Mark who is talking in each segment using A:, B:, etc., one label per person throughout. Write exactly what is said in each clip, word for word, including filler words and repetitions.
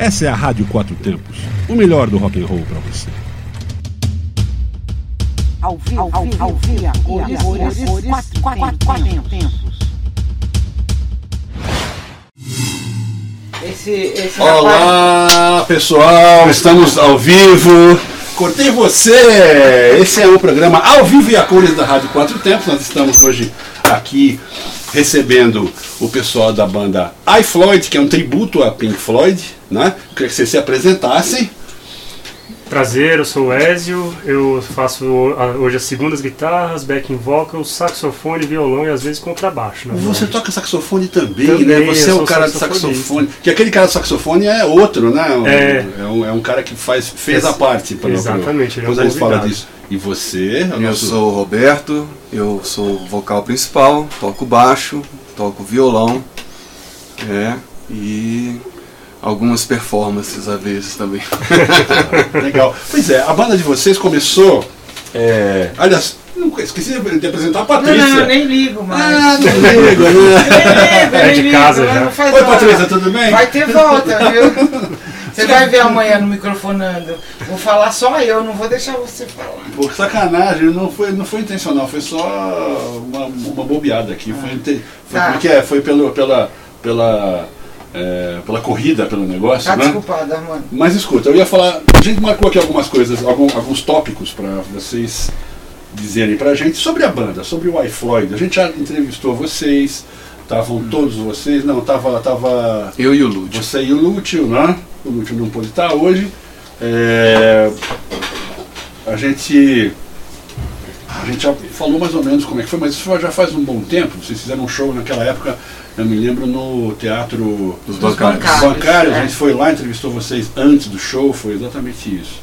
A: Essa é a Rádio Quatro Tempos, o melhor do rock and roll para você.
B: Ao vivo, ao vivo, ao vivo, quatro tempos. Esse, esse
A: Olá, rapaz... pessoal, estamos ao vivo. Cortei você! Esse é o programa ao vivo e a cores da Rádio Quatro Tempos. Nós estamos hoje aqui recebendo o pessoal da banda iFloyd, que é um tributo a Pink Floyd, né? Queria que vocês se apresentassem.
C: Prazer, eu sou o Ézio, eu faço hoje as segundas guitarras, backing vocals, saxofone, violão e às vezes contrabaixo. Né?
A: Você toca saxofone também,
C: também
A: né? Você é o
C: sou
A: cara do saxofone. Que aquele cara do saxofone é outro, né? Um,
C: é,
A: é, um, é um cara que faz, fez a parte. Pra,
C: exatamente,
A: pra, depois
C: ele é um
A: a gente fala disso. E você?
D: Eu
A: nosso...
D: sou o Roberto, eu sou o vocal principal, toco baixo, toco violão, é, e algumas performances às vezes também.
A: Legal. Pois é, a banda de vocês começou. É... Aliás, não esqueci de apresentar a Patrícia.
B: Não, não, eu nem ligo mais.
A: Ah, não ligo, né?
C: É de casa já.
A: Oi, Patrícia, tudo bem?
B: Vai ter volta, viu? Você vai ver amanhã no microfonando. Vou falar só eu, não vou deixar você falar.
A: Por sacanagem, não foi, não foi intencional, foi só uma, uma bobeada aqui. Foi, foi,
B: tá.
A: Como é que é? Foi pelo, pela. pela É, pela corrida, pelo negócio,
B: tá,
A: né?
B: Desculpada, mano.
A: Mas escuta, eu ia falar, a gente marcou aqui algumas coisas, alguns, alguns tópicos para vocês dizerem pra gente sobre a banda, sobre o iFloyd. A gente já entrevistou vocês, estavam hum. todos vocês, não, tava, tava
D: eu e o Lúcio.
A: Você e o Lúcio, né? O Lúcio não pôde estar hoje. É, a gente a gente já falou mais ou menos como é que foi, mas isso já faz um bom tempo. Vocês fizeram um show naquela época. Eu me lembro no Teatro
D: dos Bancários.
A: Dos Bancários. É. A gente foi lá, entrevistou vocês antes do show, foi exatamente isso.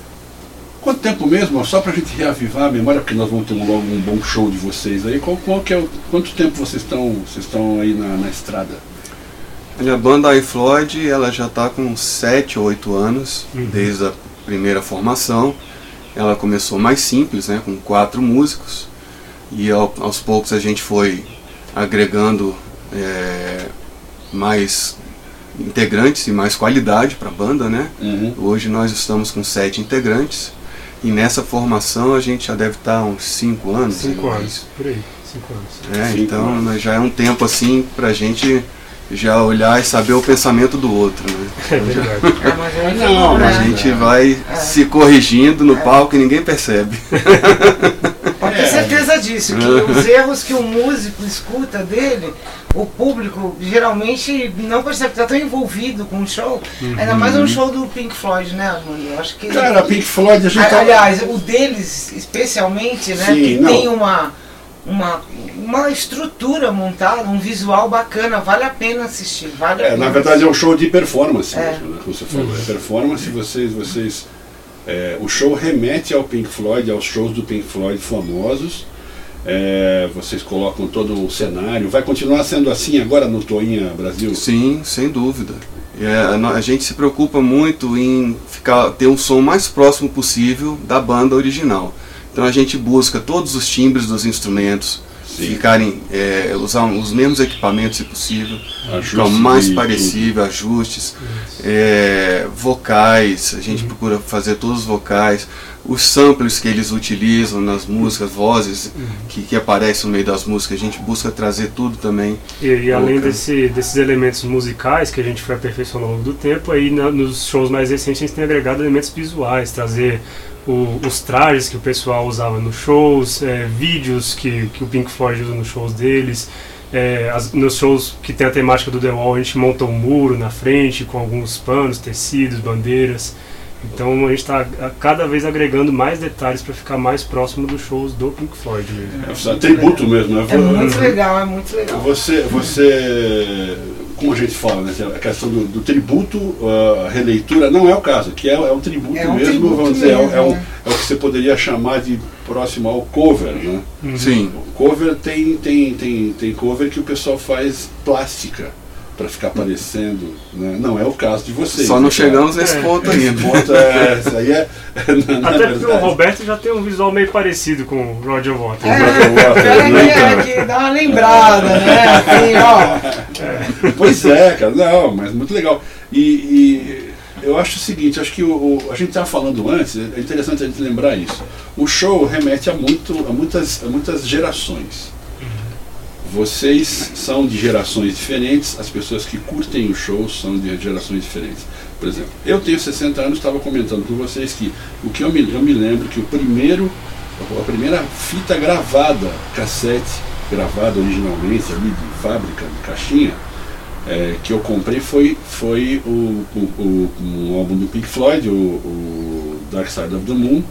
A: Quanto tempo mesmo? Só pra gente reavivar a memória, porque nós vamos ter logo um bom show de vocês aí. Qual, qual que é o, quanto tempo vocês estão vocês estão aí na, na estrada?
D: A banda iFloyd, ela já está com sete ou oito anos, uhum. desde a primeira formação. Ela começou mais simples, né, com quatro músicos. E ao, aos poucos a gente foi agregando É, mais integrantes e mais qualidade para a banda, né?
A: Uhum.
D: Hoje nós estamos com sete integrantes e nessa formação a gente já deve estar há uns cinco anos.
C: Cinco anos, por aí, cinco anos.
D: É,
A: cinco
D: então
A: anos.
D: Já é um tempo assim para a gente já olhar e saber o pensamento do outro, né?
C: É verdade.
B: Ah, mas é
A: não,
B: né?
D: A gente vai é. se corrigindo no palco e ninguém percebe.
B: Pode ter certeza disso, que os erros que o músico escuta dele, o público geralmente não percebe que está tão envolvido com o show, uhum. ainda mais um show do Pink Floyd, né, Armando? Eu acho que
A: Cara, Pink Floyd, a gente
B: a, aliás, o deles especialmente, né,
A: Sim,
B: que
A: não.
B: tem uma, uma, uma estrutura montada, um visual bacana, vale a pena assistir. Vale a
A: é,
B: pena
A: na verdade
B: assistir.
A: é um show de performance,
B: é.
A: mesmo, né, como você falou. É performance, vocês, vocês é, o show remete ao Pink Floyd, aos shows do Pink Floyd famosos. É, vocês colocam todo o cenário. Vai continuar sendo assim agora no Toinha Brasil?
D: Sim, sem dúvida. É, a gente se preocupa muito em ficar, ter um som mais próximo possível da banda original. Então a gente busca todos os timbres dos instrumentos, Sim. ficarem, é, usar os mesmos equipamentos se possível, ficar o mais de, parecido, de... ajustes, é, vocais, a gente uhum. procura fazer todos os vocais, os samples que eles utilizam nas músicas, vozes uhum. que, que aparecem no meio das músicas, a gente busca trazer tudo também.
C: E, e além desse, desses elementos musicais que a gente foi aperfeiçoando ao longo do tempo, aí na, nos shows mais recentes a gente tem agregado elementos visuais, trazer o, os trajes que o pessoal usava nos shows, é, vídeos que, que o Pink Floyd usa nos shows deles. É, as, nos shows que tem a temática do The Wall, a gente monta um muro na frente com alguns panos, tecidos, bandeiras. Então a gente está cada vez agregando mais detalhes para ficar mais próximo dos shows do Pink Floyd mesmo.
A: É, é tributo mesmo, né?
B: É muito legal, é muito legal.
A: Você, você como a gente fala, né? A questão do, do tributo, a releitura, não é o caso, que é, é um tributo é um mesmo, tributo vamos dizer, mesmo, é, é, um, é o que você poderia chamar de próximo ao cover, né?
D: Uhum. Sim.
A: O cover tem, tem, tem, tem cover que o pessoal faz plástica para ficar aparecendo, né? Não é o caso de vocês.
D: Só não
A: né?
D: chegamos nesse
C: é,
D: ponto ainda.
A: Esse ponto é, isso aí é, na, na
C: Até
A: verdade.
C: porque o Roberto já tem um visual meio parecido com o Roger Waters.
B: É,
A: né?
B: aqui, aqui, dá uma lembrada, né? Assim, ó.
A: É. Pois é, cara, não, mas muito legal. E, e eu acho o seguinte, acho que o, o, a gente estava falando antes, é interessante a gente lembrar isso. O show remete a, muito, a, muitas, a muitas gerações. Vocês são de gerações diferentes, as pessoas que curtem o show são de gerações diferentes. Por exemplo, eu tenho sessenta anos, estava comentando com vocês que o que eu me, eu me lembro que o primeiro, a primeira fita gravada, cassete gravada originalmente ali de fábrica, de caixinha, é, que eu comprei foi, foi o, o, o, um álbum do Pink Floyd, o, o Dark Side of the Moon.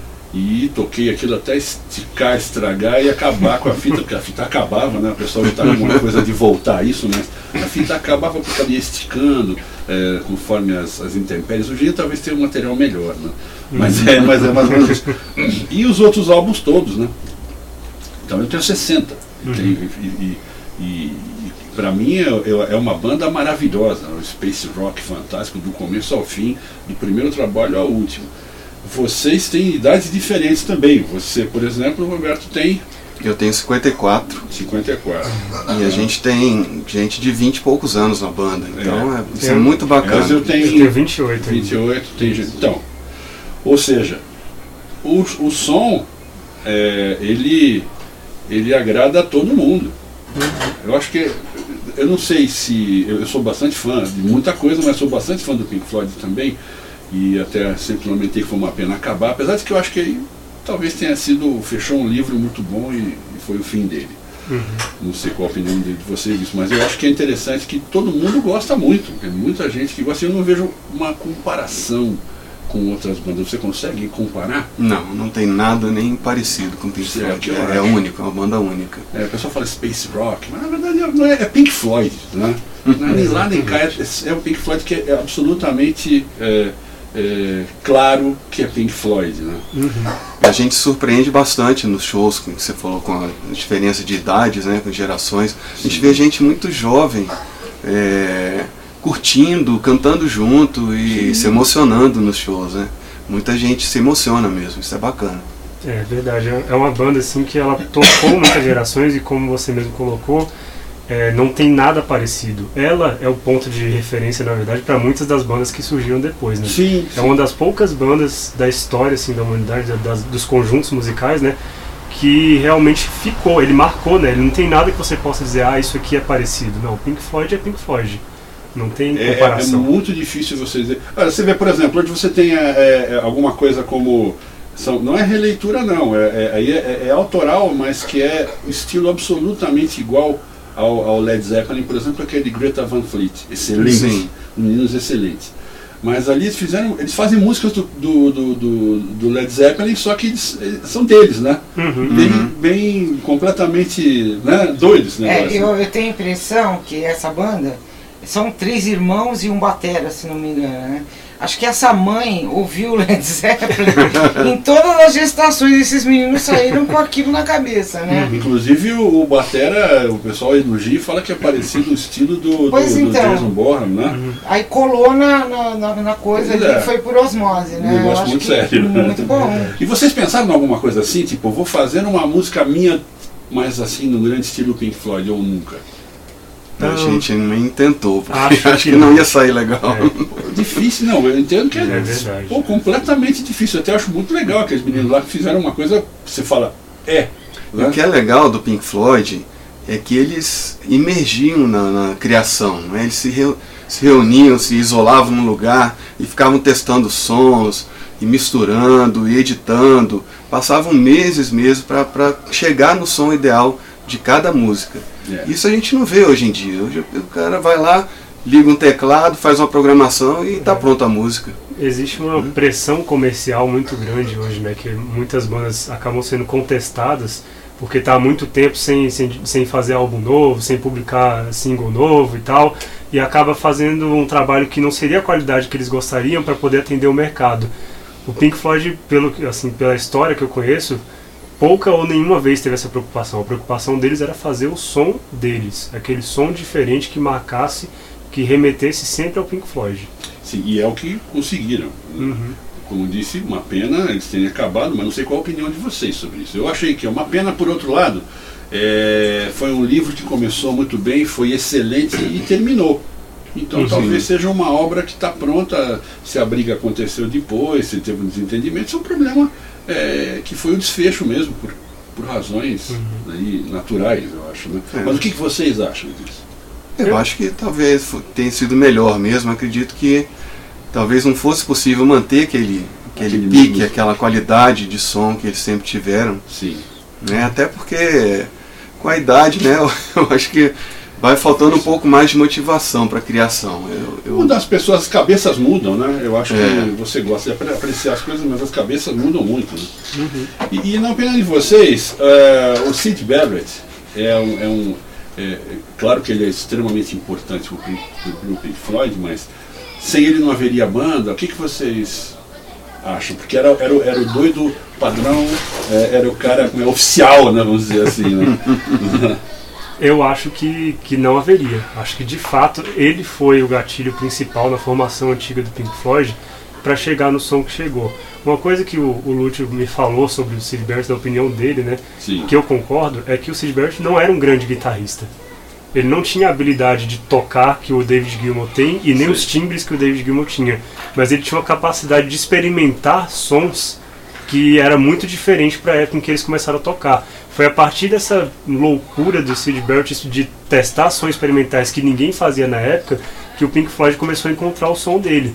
A: E toquei aquilo até esticar, estragar e acabar com a fita, porque a fita acabava, né? O pessoal estava com uma coisa de voltar a isso, mas a fita acabava porque ela ia esticando, é, conforme as, as intempéries. Hoje em dia talvez tenha um material melhor, né? Mas é, mas é mais ou menos isso. E os outros álbuns todos, né? Então eu tenho sessenta. Uhum. Tenho, e e, e, e para mim é, é uma banda maravilhosa, o Space Rock fantástico, do começo ao fim, do primeiro trabalho ao último. Vocês têm idades diferentes também. Você, por exemplo, o Roberto tem...
D: Eu tenho cinquenta e quatro.
A: cinquenta e quatro.
D: E a gente tem gente de vinte e poucos anos na banda. Então é, isso é,
C: é
D: muito bacana.
A: Mas eu tenho,
C: eu tenho vinte e oito.
A: vinte e oito, tem gente. Então, ou seja, o, o som, é, ele, ele agrada a todo mundo. Eu acho que... Eu não sei se... Eu, eu sou bastante fã de muita coisa, mas sou bastante fã do Pink Floyd também. E até sempre lamentei que foi uma pena acabar, apesar de que eu acho que aí talvez tenha sido, fechou um livro muito bom e, e foi o fim dele. Uhum. Não sei qual a opinião de vocês disso, mas eu acho que é interessante que todo mundo gosta muito, tem muita gente que gosta. Eu não vejo uma comparação com outras bandas. Você consegue comparar?
D: Não, não tem nada nem parecido com Pink Floyd. É, é único, é uma banda única.
A: É, o pessoal fala Space Rock, mas na verdade não é, é Pink Floyd, né? Não é nem lá nem cá, é, é o Pink Floyd que é absolutamente... É, É, claro que é Pink Floyd, né?
D: Uhum. A gente surpreende bastante nos shows, como você falou, com a diferença de idades, né, com gerações. A gente vê gente muito jovem é, curtindo, cantando junto e Sim. se emocionando nos shows, né? Muita gente se emociona mesmo, isso é bacana.
C: É verdade, é uma banda assim que ela tocou muitas gerações e, como você mesmo colocou, É, não tem nada parecido. Ela é o ponto de referência, na verdade, para muitas das bandas que surgiram depois, né?
A: Sim,
C: é uma das poucas bandas da história, assim, da humanidade, das, dos conjuntos musicais, né, que realmente ficou, ele marcou, né? Ele não tem nada que você possa dizer, ah, isso aqui é parecido. Não, Pink Floyd é Pink Floyd. Não tem comparação.
A: É, é muito difícil você dizer. Olha, você vê, por exemplo, onde você tem é, é, alguma coisa como... São, não é releitura, não. É, é, é, é autoral, mas que é estilo absolutamente igual Ao, ao Led Zeppelin, por exemplo, aquele Greta Van Fleet, excelente, Sim. meninos excelentes. Mas ali eles fizeram, eles fazem músicas do, do, do, do, do Led Zeppelin, só que eles, são deles, né? Uhum. Bem, uhum. bem completamente, né, doidos, né?
B: É, eu, eu tenho a impressão que essa banda são três irmãos e um batera, se não me engano, né? Acho que essa mãe ouviu Led Zeppelin em todas as gestações, esses meninos saíram com aquilo na cabeça, né?
A: Uhum. Inclusive o, o batera, o pessoal elogia e fala que é parecido o estilo do, do,
B: pois
A: do
B: então,
A: Jason Bonham, né? Uhum.
B: Aí colou na, na, na coisa ali, é. foi por osmose, né?
A: Um negócio muito sério.
B: Muito bom.
A: E vocês pensaram em alguma coisa assim, tipo, vou fazer uma música minha, mas assim, no grande estilo Pink Floyd, ou nunca?
D: A gente nem tentou, porque
C: acho,
D: acho que não ia sair legal.
A: É. Difícil, não, eu entendo que é, é verdade. Pô, completamente difícil. Eu até acho muito legal aqueles meninos lá que fizeram uma coisa que você fala, é.
D: Né? O que é legal do Pink Floyd é que eles imergiam na, na criação, né? Eles se, reu, se reuniam, se isolavam num lugar e ficavam testando sons, e misturando, e editando. Passavam meses mesmo para chegar no som ideal de cada música. Yeah. Isso a gente não vê hoje em dia. Hoje o cara vai lá, liga um teclado, faz uma programação e está pronta a música.
C: Existe uma hum. pressão comercial muito grande hoje, né? Que muitas bandas acabam sendo contestadas porque está há muito tempo sem, sem, sem fazer álbum novo, sem publicar single novo e tal, e acaba fazendo um trabalho que não seria a qualidade que eles gostariam para poder atender o mercado. O Pink Floyd, pelo, assim, pela história que eu conheço, pouca ou nenhuma vez teve essa preocupação. A preocupação deles era fazer o som deles, aquele som diferente que marcasse, que remetesse sempre ao Pink Floyd.
A: Sim, e é o que conseguiram. Uhum. Como disse, uma pena eles terem acabado, mas não sei qual a opinião de vocês sobre isso. Eu achei que é uma pena, por outro lado, é, foi um livro que começou muito bem, foi excelente e terminou. Então
C: uhum.
A: talvez seja uma obra que está pronta, se a briga aconteceu depois, se teve um desentendimento, isso é um problema é, que foi o desfecho mesmo, por, por razões uhum. aí, naturais, eu acho. Né?
D: É.
A: Mas o que, que vocês acham disso?
D: Eu, eu acho que talvez tenha sido melhor mesmo, acredito que talvez não fosse possível manter aquele, aquele, aquele pique, mesmo. Aquela qualidade de som que eles sempre tiveram.
A: Sim.
D: Né? Até porque com a idade, né, eu, eu acho que vai faltando um pouco mais de motivação para a criação. Eu, eu...
A: Muda as pessoas, as cabeças mudam, né? Eu acho
D: é.
A: que você gosta de apreciar as coisas, mas as cabeças mudam muito. Né? Uhum. E, e na opinião de vocês, uh, o Syd Barrett é um... É um é, claro que ele é extremamente importante para o Pink Floyd, mas sem ele não haveria banda. O que, que vocês acham? Porque era, era, era o doido padrão, é, era o cara é, oficial, né, vamos dizer assim. Né?
C: Eu acho que, que não haveria. Acho que de fato ele foi o gatilho principal na formação antiga do Pink Floyd para chegar no som que chegou. Uma coisa que o, o Lúcio me falou sobre o Syd Barrett, da opinião dele, né,
A: Sim.
C: que eu concordo, é que o Syd Barrett não era um grande guitarrista. Ele não tinha a habilidade de tocar que o David Gilmour tem e nem Sim. os timbres que o David Gilmour tinha. Mas ele tinha uma capacidade de experimentar sons que era muito diferente para a época em que eles começaram a tocar. Foi a partir dessa loucura do Syd Barrett de testar sons experimentais que ninguém fazia na época que o Pink Floyd começou a encontrar o som dele.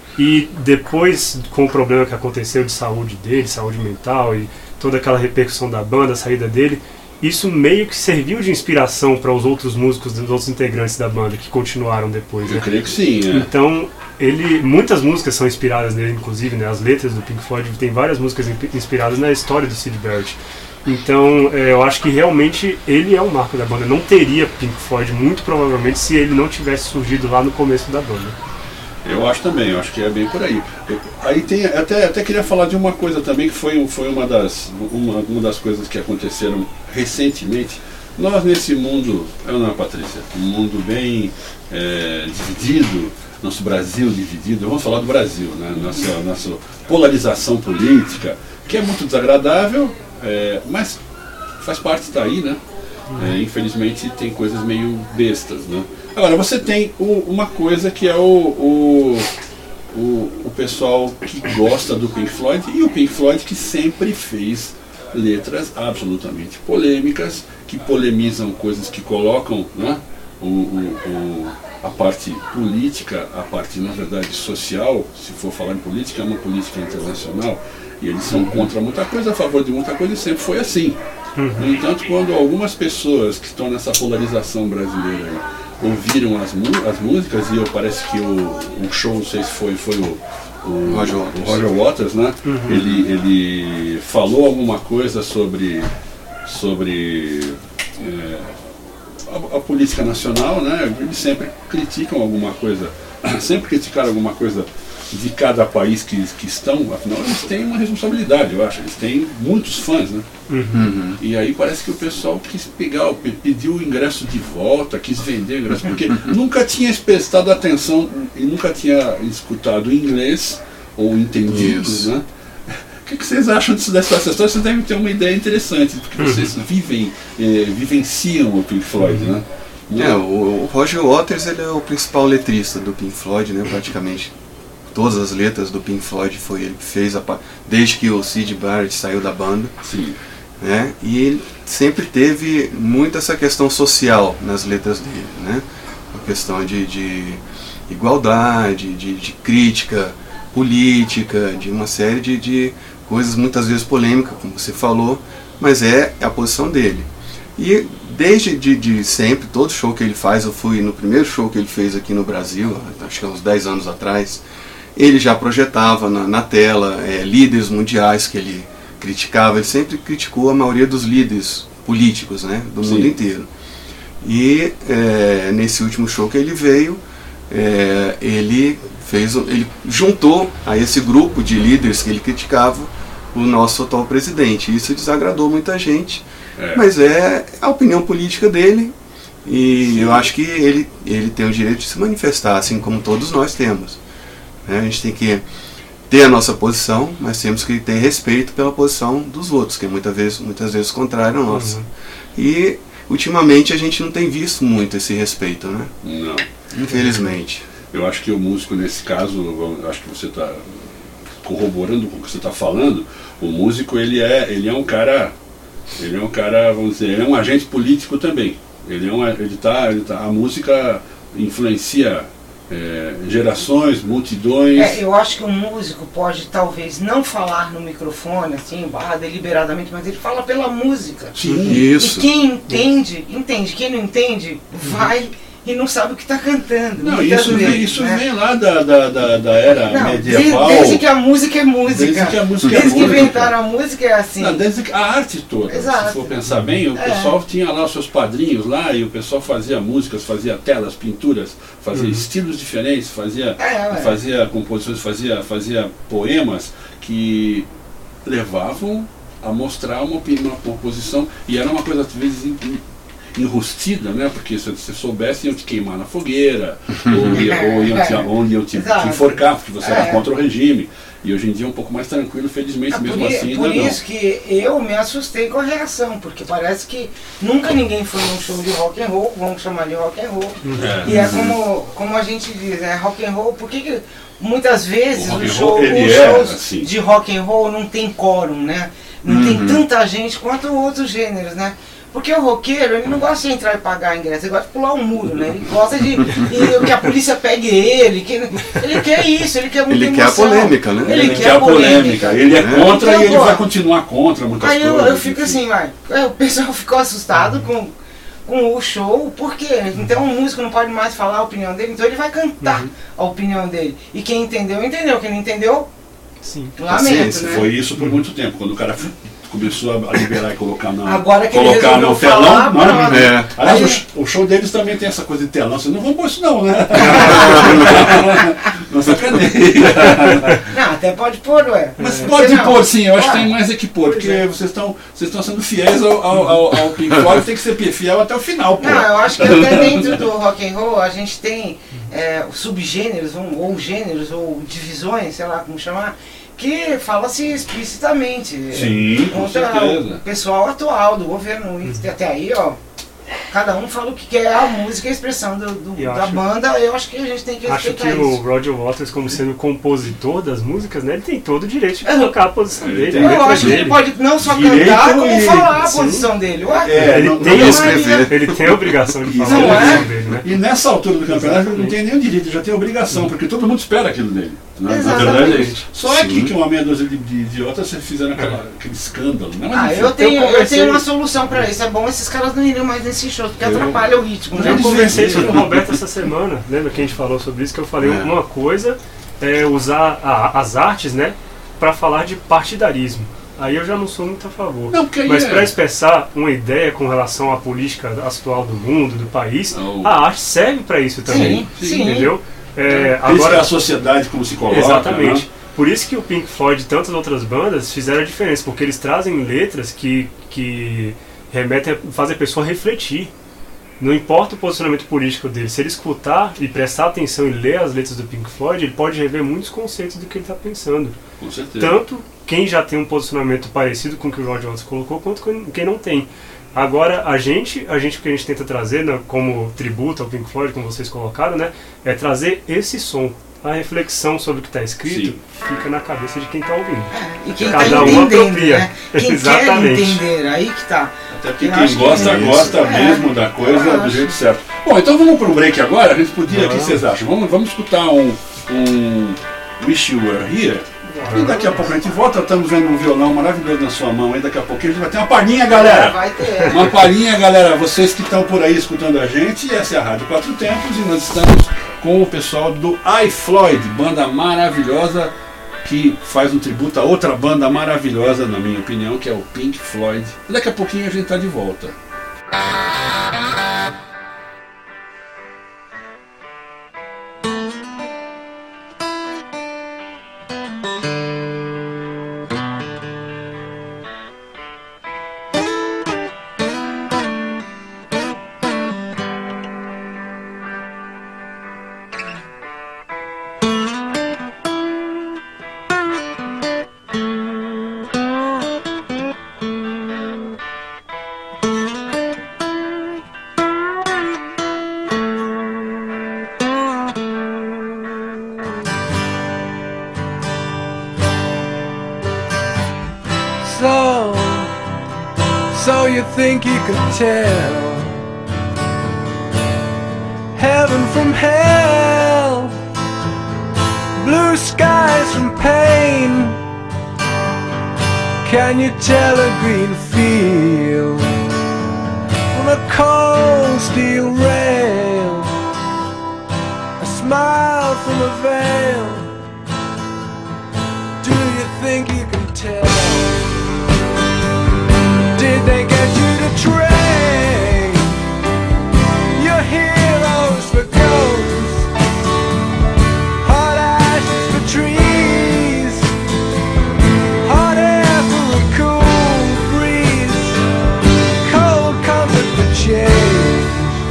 C: E depois, com o problema que aconteceu de saúde dele, saúde mental e toda aquela repercussão da banda, a saída dele, isso meio que serviu de inspiração para os outros músicos, os outros integrantes da banda que continuaram depois.
A: Eu
C: né?
A: creio que sim. É.
C: Então, ele, muitas músicas são inspiradas nele, inclusive, né? As letras do Pink Floyd tem várias músicas inspiradas na história do Syd Barrett. Então, é, eu acho que realmente ele é o marco da banda. Não teria Pink Floyd, muito provavelmente, se ele não tivesse surgido lá no começo da banda.
A: Eu acho também, eu acho que é bem por aí. Eu, aí tem, até, até queria falar de uma coisa também, que foi, foi uma, das, uma, uma das coisas que aconteceram recentemente. Nós nesse mundo, eu não, Patrícia, um mundo bem é, dividido, nosso Brasil dividido, vamos falar do Brasil, né? Nossa, nossa polarização política, que é muito desagradável, é, mas faz parte daí, né? É, infelizmente tem coisas meio bestas, né? Agora, você tem o, uma coisa que é o, o, o, o pessoal que gosta do Pink Floyd, e o Pink Floyd que sempre fez letras absolutamente polêmicas, que polemizam coisas que colocam, né, o, o, o, a parte política, a parte, na verdade, social. Se for falar em política, é uma política internacional, e eles são contra muita coisa, a favor de muita coisa, e sempre foi assim. No entanto, quando algumas pessoas que estão nessa polarização brasileira aí, ouviram as, as músicas, e eu parece que o, o show, não sei se foi, foi o, o,
D: Roger,
A: o Roger Waters, né? Uhum. Ele, ele falou alguma coisa sobre, sobre é, a, a política nacional, né? Eles sempre criticam alguma coisa, sempre criticaram alguma coisa de cada país que, que estão, afinal eles têm uma responsabilidade, eu acho, eles têm muitos fãs, né? Uhum. E aí parece que o pessoal quis pegar, pediu o ingresso de volta, quis vender o ingresso, porque nunca tinha prestado atenção e nunca tinha escutado inglês ou entendido, Isso. né? O que, que vocês acham disso, dessa história? Vocês devem ter uma ideia interessante, porque vocês uhum. vivem, eh, vivenciam o Pink Floyd,
D: uhum.
A: né?
D: É, o, o Roger Waters, ele é o principal letrista do Pink Floyd, né, praticamente. Todas as letras do Pink Floyd foi ele que fez, a, desde que o Syd Barrett saiu da banda.
A: Sim.
D: Né? E ele sempre teve muito essa questão social nas letras dele, né? A questão de, de igualdade, de, de crítica política, de uma série de, de coisas muitas vezes polêmicas, como você falou, mas é a posição dele. E desde de, de sempre, todo show que ele faz, eu fui no primeiro show que ele fez aqui no Brasil, acho que há uns dez anos atrás, ele já projetava na, na tela é, líderes mundiais que ele criticava. Ele sempre criticou a maioria dos líderes políticos, né, do Sim. mundo inteiro. E é, nesse último show que ele veio, é, ele, fez, ele juntou a esse grupo de líderes que ele criticava o nosso atual presidente. Isso desagradou muita gente, é. mas é a opinião política dele, e Sim. eu acho que ele, ele tem o direito de se manifestar, assim como todos nós temos. A gente tem que ter a nossa posição, mas temos que ter respeito pela posição dos outros, que muitas vezes, muitas vezes contrária à nossa. Uhum. E ultimamente a gente não tem visto muito esse respeito, né?
A: Não.
D: Infelizmente.
A: Eu acho que o músico, nesse caso, eu acho que você está corroborando com o que você está falando, o músico ele é, ele é um cara, ele é um cara, vamos dizer, ele é um agente político também. Ele é um, ele tá, ele tá, a música influencia é, gerações, multidões.
B: É, eu acho que o músico pode talvez não falar no microfone, assim, ah, deliberadamente, mas ele fala pela música.
A: Sim.
D: Isso.
B: E quem entende, entende. Quem não entende, vai e não sabe o que está cantando.
A: Não, isso,
B: vezes,
A: vem, isso
B: né?
A: vem lá da, da, da, da era
B: não,
A: medieval.
B: Desde, desde que a música é música.
A: Desde que a música
B: Desde
A: é
B: que
A: música.
B: inventaram a música é assim.
A: Não, desde que a arte toda,
B: Exato.
A: se for pensar bem, o
B: É.
A: pessoal tinha lá os seus padrinhos lá e o pessoal fazia músicas, fazia telas, pinturas, fazia
C: Uhum.
A: estilos diferentes, fazia,
B: É, ué.
A: fazia composições, fazia, fazia poemas que levavam a mostrar uma, opi- uma composição, e era uma coisa às vezes en- en- enrustida, né? Porque se você soubesse iam te queimar na fogueira, ou, ia- ou iam te, ou iam te, te
B: Exato.
A: enforcar, porque você era
B: É.
A: contra o regime. E hoje em dia é um pouco mais tranquilo, felizmente,
B: É por,
A: mesmo
B: i-
A: assim
B: por
A: ainda não.
B: isso que eu me assustei com a reação, porque parece que nunca ninguém foi num show de rock and roll, vamos chamar de rock and roll.
A: É.
B: E é como, como a gente diz, é rock and roll, por que que muitas vezes
A: O rock
B: os
A: and
B: show,
A: roll, ele
B: os
A: é,
B: shows
A: assim.
B: de rock and roll não tem quórum, né? Não tem tanta gente quanto outros gêneros, né? Porque o roqueiro, ele não gosta de entrar e pagar ingresso, ele gosta de pular um muro, né? Ele gosta de e, que a polícia pegue ele, que, ele quer isso, ele quer muita
D: Ele quer a
B: emoção.
D: polêmica, né?
B: Ele,
A: Ele
B: quer
A: quer a polêmica, ele é
D: É.
A: contra
B: Então,
A: e ele
B: pô,
A: vai continuar contra muitas
B: Aí eu,
A: coisas.
B: eu fico
A: enfim.
B: assim, vai. O pessoal ficou assustado com, com o show, por quê? Então o músico não pode mais falar a opinião dele, então ele vai cantar a opinião dele. E quem entendeu, entendeu. Quem não entendeu,
C: Sim.
B: lamento,
D: Paciência,
B: né?
A: Foi isso por muito tempo, quando o cara começou a liberar e colocar na,
B: Agora que ele
A: colocar
B: resolveu
A: no telão.
B: falar,
A: Não,
B: pronto.
D: É.
A: Aliás,
B: Aí-
A: o, sh- o show deles também tem essa coisa de telão. Vocês não vão pôr isso não, né? Não sacaneia.
B: Não, até pode pôr, ué.
A: Mas
B: Você
A: pode
B: não.
A: pôr sim, eu acho que
B: Pode.
A: tem mais é que pôr, porque
B: é.
A: vocês estão vocês estão sendo fiéis ao, ao, ao, ao Pink Floyd, tem que ser fiel até o final, pô.
B: Não, eu acho que até dentro do rock and roll a gente tem é, subgêneros, ou, ou gêneros, ou divisões, sei lá como chamar, que fala-se explicitamente
A: Sim, com
B: contra
A: certeza.
B: o pessoal atual do governo. E até aí, ó, cada um fala o que quer, a música e a expressão do, do-
C: Eu
B: da
C: acho-
B: banda, eu acho que a gente tem que
C: Acho
B: respeitar
C: que o
B: isso.
C: Roger Waters, como sendo compositor das músicas, né, ele tem todo o direito de colocar a posição
A: Ele
C: dele,
A: tem-
C: a
B: Eu
C: letra
B: acho que ele
C: dele.
B: pode não só
A: Direito
B: cantar, como
A: e-
B: falar a
C: sim.
B: posição dele. Ué,
A: É,
C: ele,
A: não-
C: tem
A: não
C: a-
D: escrever.
C: ele tem a obrigação de falar
B: Não
C: a
B: é?
C: posição dele, né?
A: E nessa altura do campeonato ele não tem nem o direito, já tem a obrigação, porque todo mundo espera aquilo dele. Né? Na
B: Exatamente.
A: verdade é isso. Só
D: Sim.
A: aqui que uma meia dúzia de, de idiotas fizeram aquela, aquele escândalo. Né? Mas,
B: Ah,
A: enfim.
B: eu tenho, eu
C: conversei-
B: tenho uma solução pra isso. É bom esses caras não irem mais nesse show, porque
A: Eu-
B: atrapalha o ritmo.
A: Eu
B: Né?
C: Eu conversei
A: Sim.
C: isso com o Roberto essa semana, lembra que a gente falou sobre isso, que eu falei
D: É.
C: uma coisa é usar a- as artes, né, para falar de partidarismo. Aí eu já não sou muito a favor.
A: Não, porque aí
C: Mas
A: é-
C: para expressar uma ideia com relação à política atual do mundo, do país,
A: Não.
C: a arte serve para isso também.
B: Sim, sim.
C: Entendeu? É,
A: Isso é
C: agora,
A: a sociedade como se coloca.
C: exatamente.
A: Né?
C: Por isso que o Pink Floyd e tantas outras bandas fizeram a diferença, porque eles trazem letras que, que remetem, a- fazem a pessoa refletir. Não importa o posicionamento político dele, se ele escutar e prestar atenção e ler as letras do Pink Floyd, ele pode rever muitos conceitos do que ele está pensando.
A: Com certeza.
C: Tanto quem já tem um posicionamento parecido com o que o Roger Waters colocou, quanto quem não tem. Agora, a gente, a gente o que a gente tenta trazer, né, como tributo ao Pink Floyd, como vocês colocaram, né, é trazer esse som. A reflexão sobre o que está escrito
A: Sim.
C: fica na cabeça de quem está ouvindo.
B: É, e quem
C: Cada
B: tá
C: um
B: entendendo,
C: apropria.
B: né? Quem quer
C: Exatamente.
B: entender, aí que tá.
A: Até porque
B: Eu
A: quem
B: acho que
A: gosta,
B: é isso.
A: gosta
B: É.
A: mesmo da coisa
B: Eu
A: do
B: acho.
A: jeito certo. Bom, então vamos pro break agora. A gente podia, o que
C: Vamos.
A: vocês acham? Vamos, vamos escutar um, um Wish You Were Here. E daqui a pouco a gente volta. Estamos vendo um violão maravilhoso na sua mão. E daqui a pouquinho a gente vai ter uma palhinha, galera.
B: Vai ter.
A: Uma palhinha, galera, vocês que estão por aí escutando a gente, essa é a Rádio Quatro Tempos e nós estamos com o pessoal do iFloyd, banda maravilhosa que faz um tributo a outra banda maravilhosa, na minha opinião, que é o Pink Floyd. E daqui a pouquinho a gente está de volta.
E: soul, so you think you could tell heaven from hell, blue skies from pain. Can you tell a green field from a cold steel rail, a smile from a veil? Do you think you can tell? Did they get you to train your heroes for ghosts, hot ashes for trees, hot air for a cool breeze, cold comfort for change?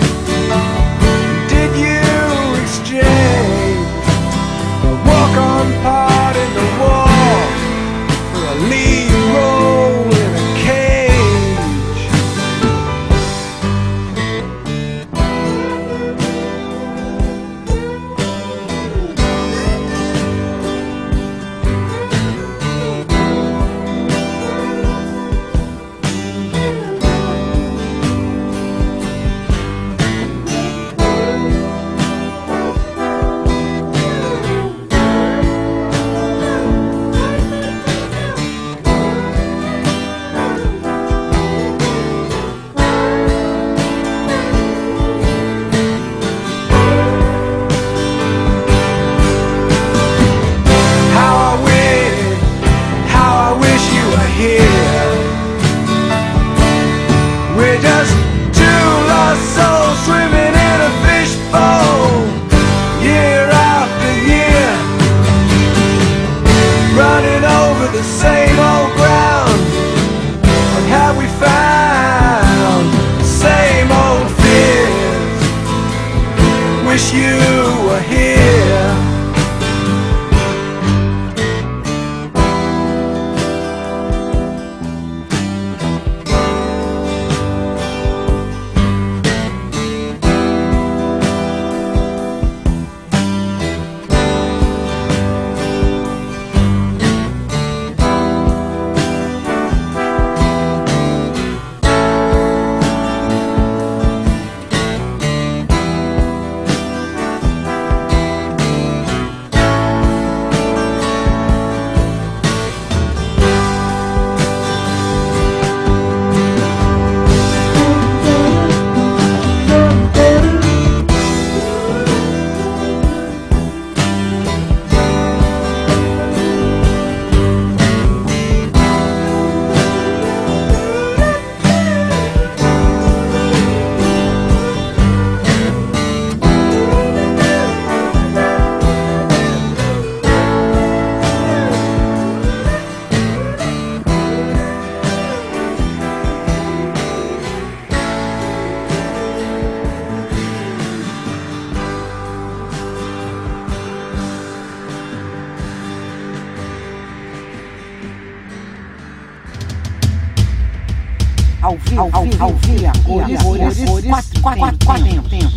E: Did you exchange a walk-on part in the wall for a lead role in a cage? How I wish, how I wish you were here. We're just two lost souls swimming in a fishbowl, year after year, running over the same old ground. What have we found? Same old fears. Wish you were here.
F: Ao vivo, ao vivo, ao vivo, a cores, cores, cores, quatro, quatro, quatro tempos.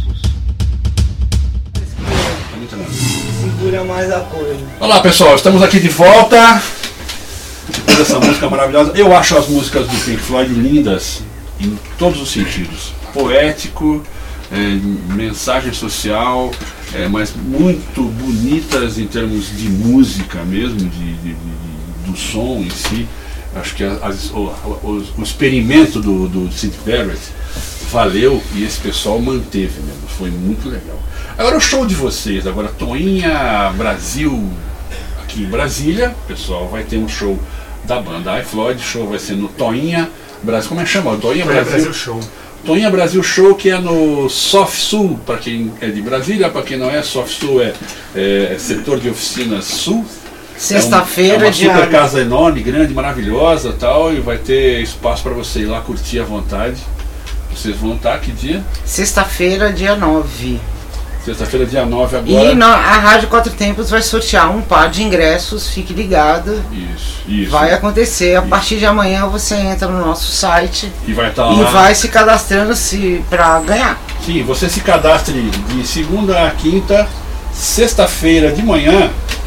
B: Segura mais a coisa.
A: Olá pessoal, estamos aqui de volta depois dessa música maravilhosa. Eu acho as músicas do Pink Floyd lindas em todos os sentidos. Poético, é, mensagem social, é, mas muito bonitas em termos de música mesmo, de, de, de, do som em si. Acho que as, o, o, o experimento do, do Syd Barrett valeu e esse pessoal manteve mesmo, foi muito legal. Agora o show de vocês, agora Toinha Brasil, aqui em Brasília, o pessoal vai ter um show da banda iFloyd, o show vai ser no Toinha Brasil, como é que chama? Toinha Brasil,
C: Brasil Show.
A: Toinha Brasil Show, que é no Soft Sul, para quem é de Brasília, para quem não é, Soft Sul é, é setor de oficinas Sul.
B: Sexta-feira,
A: é, um, é uma
B: dia...
A: super casa enorme, grande, maravilhosa tal, e vai ter espaço para você ir lá curtir à vontade. Vocês vão estar, que dia?
B: Sexta-feira, dia nove.
A: Sexta-feira, dia nove agora.
B: E na, a Rádio Quatro Tempos vai sortear um par de ingressos, fique ligado.
A: Isso, isso.
B: Vai acontecer, a
A: isso.
B: partir de amanhã você entra no nosso site
A: e vai estar
B: e
A: lá.
B: vai se cadastrando se, pra ganhar.
A: Sim, você se cadastre de segunda a quinta, sexta-feira de manhã.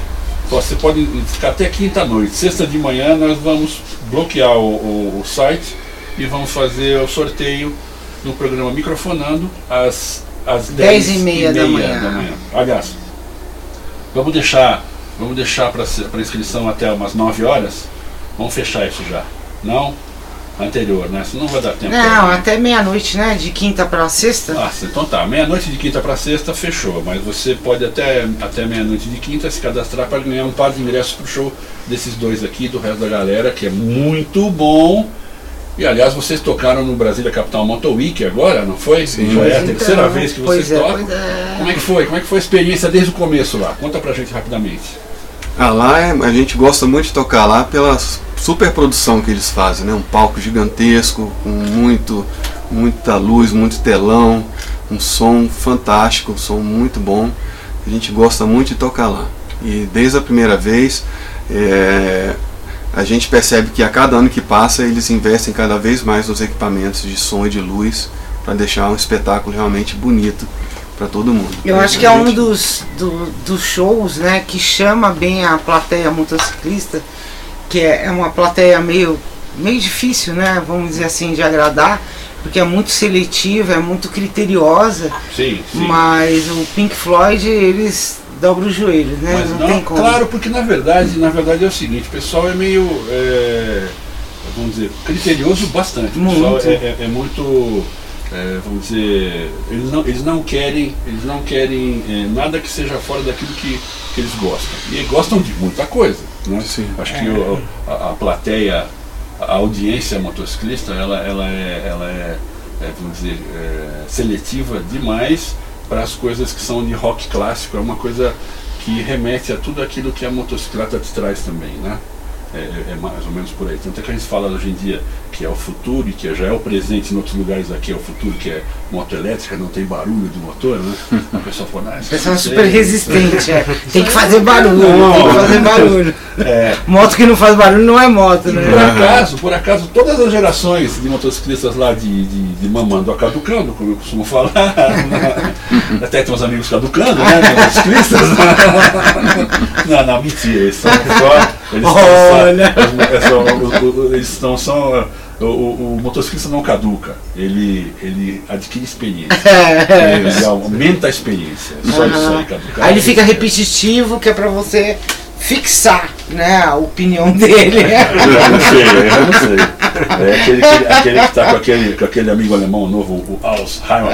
A: Você pode ficar até quinta-noite. Sexta de manhã nós vamos bloquear o, o, o site e vamos fazer o sorteio no programa Microfonando às, às dez e meia da manhã. da manhã. Aliás, vamos deixar, vamos deixar para inscrição até umas nove horas. Vamos fechar isso já. Não? Anterior, né? Senão não vai dar tempo.
B: Não, pra... até meia-noite, né? De quinta para sexta.
A: Nossa, então tá. Meia-noite de quinta para sexta fechou. Mas você pode até, até meia-noite de quinta se cadastrar para ganhar um par de ingressos pro show desses dois aqui, do resto da galera, que é muito bom. E aliás, vocês tocaram no Brasília Capital Motor Week agora, não foi?
D: Sim.
A: Já é a
B: Então,
A: terceira vez que vocês
B: é,
A: tocam. É. Como é que foi? Como é que foi a experiência desde o começo lá? Conta pra gente rapidamente.
D: Ah, lá é, a gente gosta muito de tocar lá pela super produção que eles fazem, né? Um palco gigantesco, com muito, muita luz, muito telão, um som fantástico, um som muito bom. A gente gosta muito de tocar lá. E desde a primeira vez, é, a gente percebe que a cada ano que passa eles investem cada vez mais nos equipamentos de som e de luz para deixar um espetáculo realmente bonito para todo mundo.
B: Eu acho que é um dos, do, dos shows, né, que chama bem a plateia motociclista, que é, é uma plateia meio, meio difícil, né, vamos dizer assim, de agradar, porque é muito seletiva, é muito criteriosa.
A: Sim, sim.
B: Mas o Pink Floyd, eles dobram os joelhos, né?
A: Mas
B: não,
A: não
B: tem como.
A: Claro, porque na verdade, na verdade é o seguinte, o pessoal é meio, é, vamos dizer, criterioso bastante. O pessoal
B: Muito.
A: é, é, é muito, é, vamos dizer, eles não, eles não querem, eles não querem é, nada que seja fora daquilo que, que eles gostam. E gostam de muita coisa, né?
D: Sim.
A: Acho que o, a, a plateia, a audiência motociclista, ela, ela é, ela é, é vamos dizer, é, seletiva demais para as coisas que são de rock clássico. É uma coisa que remete a tudo aquilo que a motocicleta te traz também, né? É, é mais ou menos por aí. Tanto é que a gente fala hoje em dia que é o futuro e que já é o presente em outros lugares aqui, é o futuro que é moto elétrica, não tem barulho do motor, né? A pessoa fala, ah,
B: O pessoal é super resistente, é. Tem que fazer barulho,
A: Não,
B: tem que fazer barulho.
A: É.
B: Moto que não faz barulho não é moto,
A: E
B: né?
A: por acaso, por acaso, todas as gerações de motociclistas lá de, de, de mamando a caducando, como eu costumo falar, né? Até tem uns amigos caducando, né? Motociclistas. Não, não, mentira, eles são só. Eles
B: Olha.
A: estão só, eles estão só. O, o, o motociclista não caduca, ele, ele adquire experiência, ele aumenta a experiência. Só
B: Uhum.
A: isso aí, caducar.
B: Aí ele fica repetitivo, que é pra você fixar, né, a opinião dele.
A: Eu não sei, eu não sei. É aquele, aquele, aquele que está com aquele, com aquele amigo alemão novo, o Alzheimer.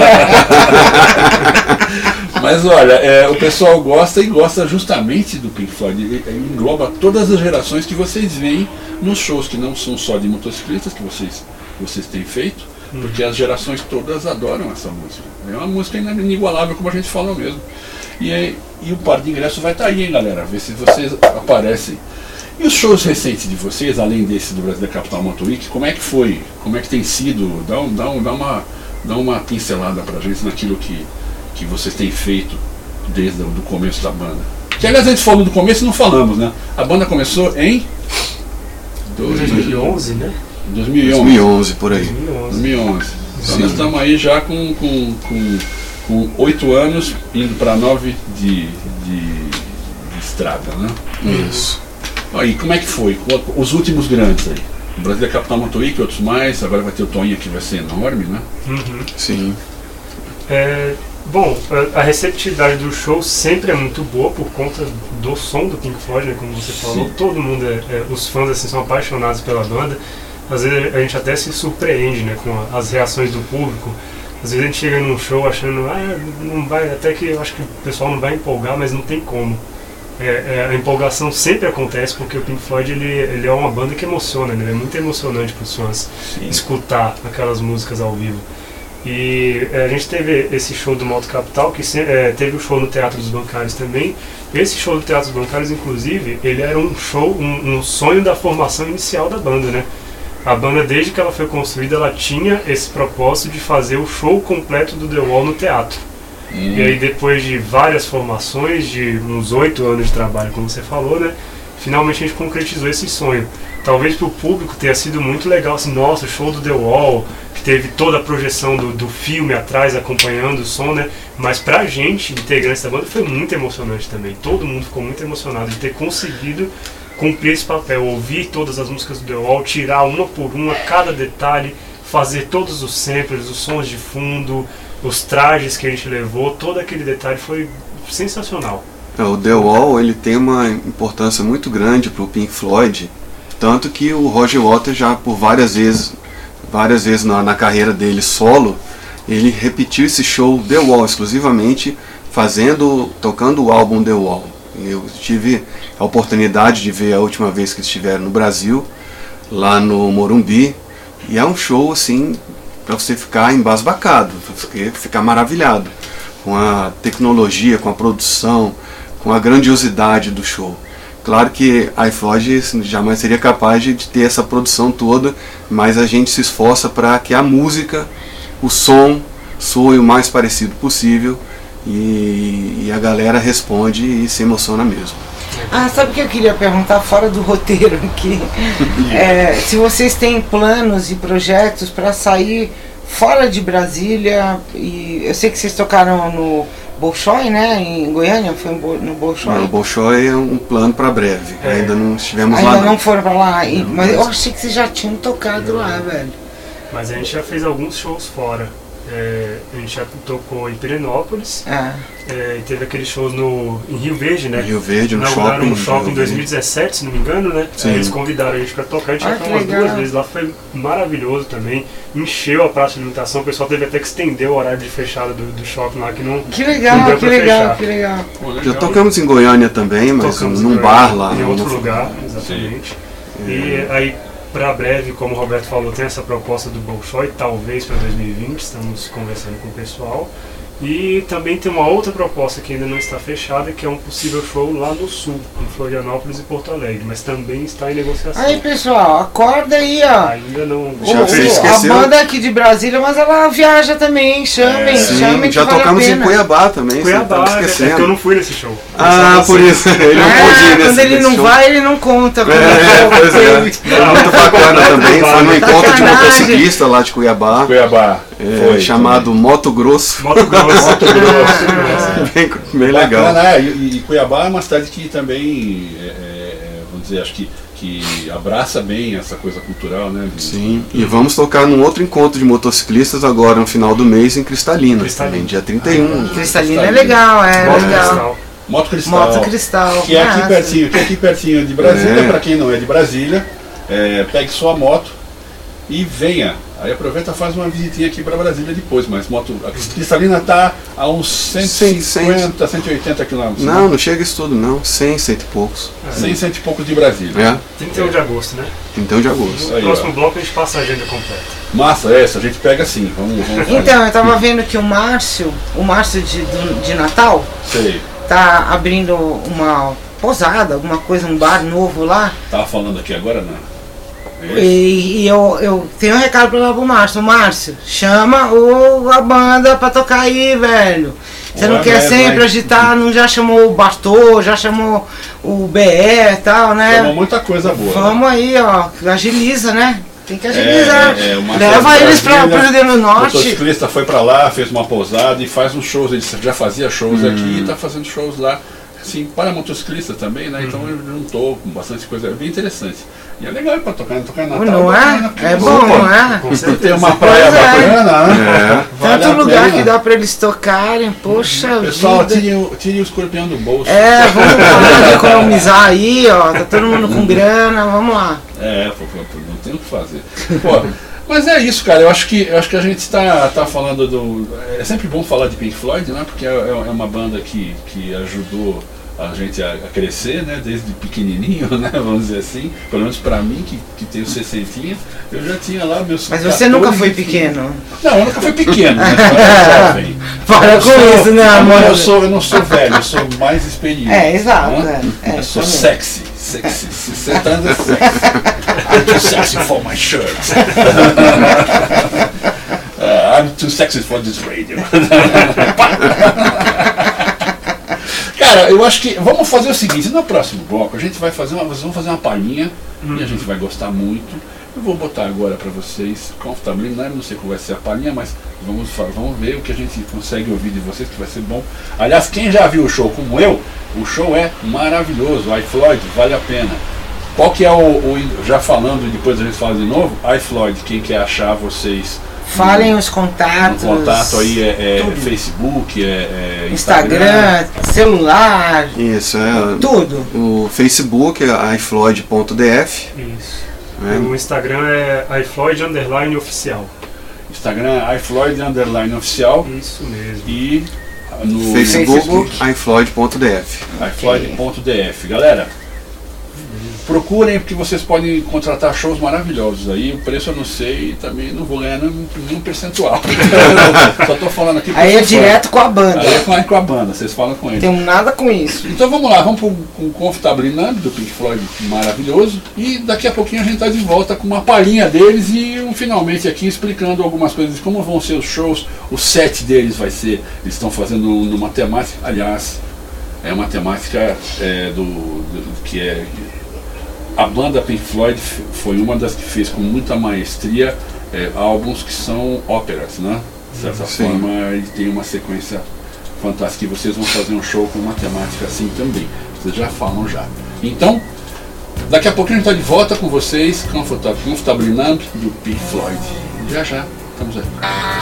A: Mas olha, é, o pessoal gosta e gosta justamente do Pink Floyd. Ele, ele engloba todas as gerações que vocês veem nos shows, que não são só de motociclistas que vocês, vocês têm feito, porque as gerações todas adoram essa música. É uma música inigualável, como a gente falou mesmo. E, aí, e o par de ingresso vai estar aí, hein, galera? Ver se vocês aparecem. E os shows recentes de vocês, além desse do Brasília Capital Motor Week, como é que foi? Como é que tem sido? Dá, um, dá, um, dá, uma, dá uma pincelada pra gente naquilo que, que vocês têm feito desde o começo da banda. Que aliás a gente falou do começo e não falamos, né? A banda começou em
C: dois mil e onze, né?
A: dois mil e onze.
D: dois mil e onze, por aí.
A: dois mil e onze. Então nós estamos aí já com, com, com, com oito anos, indo para nove de, de, de estrada, né?
D: Isso.
A: Aí, como é que foi? Os últimos grandes aí. O Brasília Capital Motor Week, outros mais, agora vai ter o Toinha que vai ser enorme, né?
C: Uhum.
D: Sim.
C: É, bom, a, a receptividade do show sempre é muito boa por conta do som do Pink Floyd, né, como você falou.
A: Sim.
C: Todo mundo, é, é, os fãs assim, são apaixonados pela banda. Às vezes a gente até se surpreende, né, com a, as reações do público. Às vezes a gente chega num show achando, ah, não vai, até que eu acho que o pessoal não vai empolgar, mas não tem como. É, é, a empolgação sempre acontece porque o Pink Floyd ele, ele é uma banda que emociona, né? Ele é muito emocionante para os fãs
A: Sim.
C: escutar aquelas músicas ao vivo. E é, a gente teve esse show do Moto Capital, que se, é, teve o show no Teatro dos Bancários também. Esse show do Teatro dos Bancários, inclusive, ele era um show, um, um sonho da formação inicial da banda, né? A banda, desde que ela foi construída, ela tinha esse propósito de fazer o show completo do The Wall no teatro. Hum. E aí, depois de várias formações, de uns oito anos de trabalho, como você falou, né? finalmente a gente concretizou esse sonho. Talvez para o público tenha sido muito legal, assim, nossa, o show do The Wall, que teve toda a projeção do, do filme atrás, acompanhando o som, né? Mas pra gente, integrantes da banda, foi muito emocionante também. Todo mundo ficou muito emocionado de ter conseguido cumprir esse papel, ouvir todas as músicas do The Wall, tirar uma por uma, cada detalhe, fazer todos os samples, os sons de fundo, os trajes que a gente levou, todo aquele detalhe foi sensacional.
D: O The Wall, ele tem uma importância muito grande para o Pink Floyd, tanto que o Roger Waters já por várias vezes, várias vezes na, na carreira dele solo, ele repetiu esse show The Wall exclusivamente, fazendo, tocando o álbum The Wall. Eu tive a oportunidade de ver a última vez que eles estiveram no Brasil, lá no Morumbi, e é um show assim para você ficar embasbacado, para você ficar maravilhado com a tecnologia, com a produção, com a grandiosidade do show. Claro que a iFloyd jamais seria capaz de ter essa produção toda, mas a gente se esforça para que a música, o som, soe o mais parecido possível e, e a galera responde e se emociona mesmo.
B: Ah, sabe o que eu queria perguntar fora do roteiro aqui? É, se vocês têm planos e projetos para sair fora de Brasília, e eu sei que vocês tocaram no Bolshoi, né, em Goiânia, foi no Bolshoi?
D: Não, o Bolshoi é um plano para breve, é. ainda não estivemos
B: ainda
D: lá.
B: Ainda não foram para lá, e,
D: não,
B: mas,
D: mas
B: eu achei que vocês já tinham tocado não. lá, velho.
C: Mas a gente já fez alguns shows fora. É, a gente já tocou em Pirenópolis,
B: ah.
C: é, e teve aqueles shows no, em Rio Verde, né?
D: Rio Verde, no
C: Inauguraram
D: shopping.
C: no shopping em dois mil e dezessete, se não me engano, né?
D: Sim.
C: Aí eles convidaram a gente pra tocar, a gente
B: ah,
C: já foi umas
B: legal.
C: duas vezes lá, foi maravilhoso também. Encheu a praça de alimentação, o pessoal teve até que estender o horário de fechada do, do shopping lá, que não.
B: Que legal,
C: não deu
B: que
C: pra
B: legal,
C: fechar.
B: que legal.
A: Pô, legal.
D: Já tocamos em Goiânia também, mas
C: Tocamos
D: num
C: em
D: bar lá.
C: Em outro
D: no...
C: lugar, exatamente. Sim. E aí, para breve, como o Roberto falou, tem essa proposta do Bolshoi, talvez para dois mil e vinte, estamos conversando com o pessoal. E também tem uma outra proposta que ainda não está fechada, que é um possível show lá no sul, em Florianópolis e Porto Alegre, mas também está em negociação.
B: Aí, pessoal, acorda aí, ó.
C: Ainda não...
D: Já
B: o,
D: fez,
B: a banda aqui de Brasília, mas ela viaja também, chamem,
D: Sim,
B: chamem
D: já
B: que vale
D: tocamos
B: a
D: em
B: pena.
D: Cuiabá também,
C: Cuiabá,
D: você tá
C: é
D: esquecendo.
C: que eu não fui nesse show.
D: Ah, por isso, ele não
B: Ah,
D: pôde ir nesse,
B: quando ele
D: nesse
B: não
D: show.
B: vai, ele não conta.
D: É, pois é.
C: Não,
D: Muito bacana também, foi no encontro de
B: Sacanagem.
D: motociclista lá de Cuiabá,
A: Cuiabá.
D: é,
A: Foi,
D: chamado Moto Grosso.
C: Moto Grosso. Moto Grosso.
D: bem, bem legal.
A: Bacana, é, e, e Cuiabá é uma cidade que também, é, é, vamos dizer, acho que, que abraça bem essa coisa cultural, né? De,
D: Sim, e vamos tocar num outro encontro de motociclistas agora no final do mês em Cristalina,
C: Cristalina.
D: também, dia trinta e um.
B: Cristalina é legal, é
C: Moto
B: legal.
C: Cristal.
A: Moto Cristal.
B: Moto Cristal.
A: Que é aqui
B: Massa.
A: pertinho, que é aqui pertinho de Brasília,
D: É.
A: para quem não é de Brasília, é, pegue sua moto e venha. Aí aproveita e faz uma visitinha aqui para Brasília depois, mas moto, a Cristalina está a uns cento e cinquenta, cento e oitenta quilômetros.
D: Não, não chega isso tudo não, cem, cento e poucos.
A: cem, cento e poucos de Brasília.
D: É,
C: trinta e um de agosto, né?
D: então de agosto.
C: No
A: Aí,
C: próximo
A: ó.
C: bloco a gente passa a agenda completa.
A: Massa essa, a gente pega assim, vamos, vamos fazer.
B: Então, eu tava vendo que o Márcio, o Márcio de, de Natal,
A: Sei,
B: tá abrindo uma posada, alguma coisa, um bar novo lá.
A: tava falando aqui agora, não? É isso?
B: E, e eu, eu tenho um recado pra dar pro Márcio. Márcio, chama o, a banda pra tocar aí, velho. Você não
A: Ué,
B: quer
A: vai,
B: sempre
A: vai.
B: agitar, não já chamou o Bartô, já chamou o B E e tal, né?
A: Chamou muita coisa boa.
B: Vamos aí, ó, agiliza, né? Tem que agilizar.
A: É, é, o Márcio
B: Leva
A: de
B: eles pra,
A: Brasília,
B: pro Rio Grande do
A: O
B: Norte.
A: motociclista foi pra lá, fez uma pousada e faz uns shows. Ele já fazia shows
D: Hum.
A: aqui e tá fazendo shows lá, assim, para motociclista também, né? Então ele juntou com bastante coisa, é bem interessante. E é legal ir pra tocar, né? Tocar em Natal.
B: Não
A: bacana,
B: é? É
A: pô.
B: bom, não é?
C: Com
A: Tem
C: certeza.
A: uma praia
B: Pois é.
A: bacana, né?
D: É.
A: Vale
B: Tanto
A: a
B: lugar
A: pena.
B: que dá pra eles tocarem, poxa
A: Pessoal,
B: vida.
A: tire, o- tire o escorpião do bolso.
B: É, vamos parar de economizar aí, ó. Tá todo mundo com grana, vamos lá.
A: É, pô, pô, pô, não tem o que fazer. Pô, mas é isso, cara. Eu acho que, eu acho que a gente está tá falando do. É sempre bom falar de Pink Floyd, né? Porque é, é uma banda que, que ajudou a gente a, a crescer, né? Desde pequenininho, né? Vamos dizer assim. Pelo menos pra mim, que, que tenho sessentinha, eu já tinha lá meus.
B: Mas você
A: quatorze,
B: nunca foi
A: enfim.
B: pequeno.
A: Não, eu nunca fui pequeno, mas eu era jovem.
B: Para
A: Eu
B: com
A: sou-
B: isso, né, amor?
A: Eu, sou, eu não sou velho, eu sou mais experiente.
B: É, exato.
A: né?
B: É, é,
A: eu sou
B: também.
A: sexy, sexy. sessenta anos é sexy. I'm too sexy for my shirt. Uh, I'm too sexy for this radio. Cara, Galera, eu acho que vamos fazer o seguinte, no próximo bloco a gente vai fazer uma, vamos fazer uma palhinha hum. e a gente vai gostar muito. Eu vou botar agora para vocês, Comfortably Numb, não sei qual vai ser a palhinha, mas vamos, vamos ver o que a gente consegue ouvir de vocês, que vai ser bom. Aliás, quem já viu o show como eu, o show é maravilhoso, iFloyd, vale a pena. Qual que é o, o já falando, depois a gente fala de novo, iFloyd, quem quer achar vocês...
B: Falem os contatos.
A: O contato aí é, é Facebook, é, é
B: Instagram,
A: Instagram,
B: celular.
D: Isso, é.
B: Tudo.
D: O Facebook é iFloyd ponto d f.
C: Isso.
D: É.
C: O Instagram é iFloyd underline oficial.
A: Instagram é iFloyd underline oficial.
C: Isso mesmo.
A: E no
D: Facebook,
B: Facebook.
D: iFloyd ponto d f.
A: iFloyd ponto d f. Galera, procurem, porque vocês podem contratar shows maravilhosos aí. O preço eu não sei e também não vou ganhar nenhum, nenhum percentual. Só tô falando aqui.
B: Aí é direto com a banda.
A: Aí é com, com a banda, vocês falam com eles.
B: Não tem nada com isso.
A: Então vamos lá, vamos pro, com o Comfortably Numb do Pink Floyd, maravilhoso. E daqui a pouquinho a gente tá de volta com uma palhinha deles e um finalmente aqui explicando algumas coisas de como vão ser os shows. O set deles vai ser, eles estão fazendo numa temática, aliás, é uma temática é, do, do que é. A banda Pink Floyd foi uma das que fez com muita maestria é, álbuns que são óperas, né? De certa
D: Sim.
A: forma, ele tem uma sequência fantástica e vocês vão fazer um show com uma temática assim também. Vocês já falam já. Então, daqui a pouquinho a gente está de volta com vocês, Comfortably Numb do Pink Floyd. Já já, estamos aí.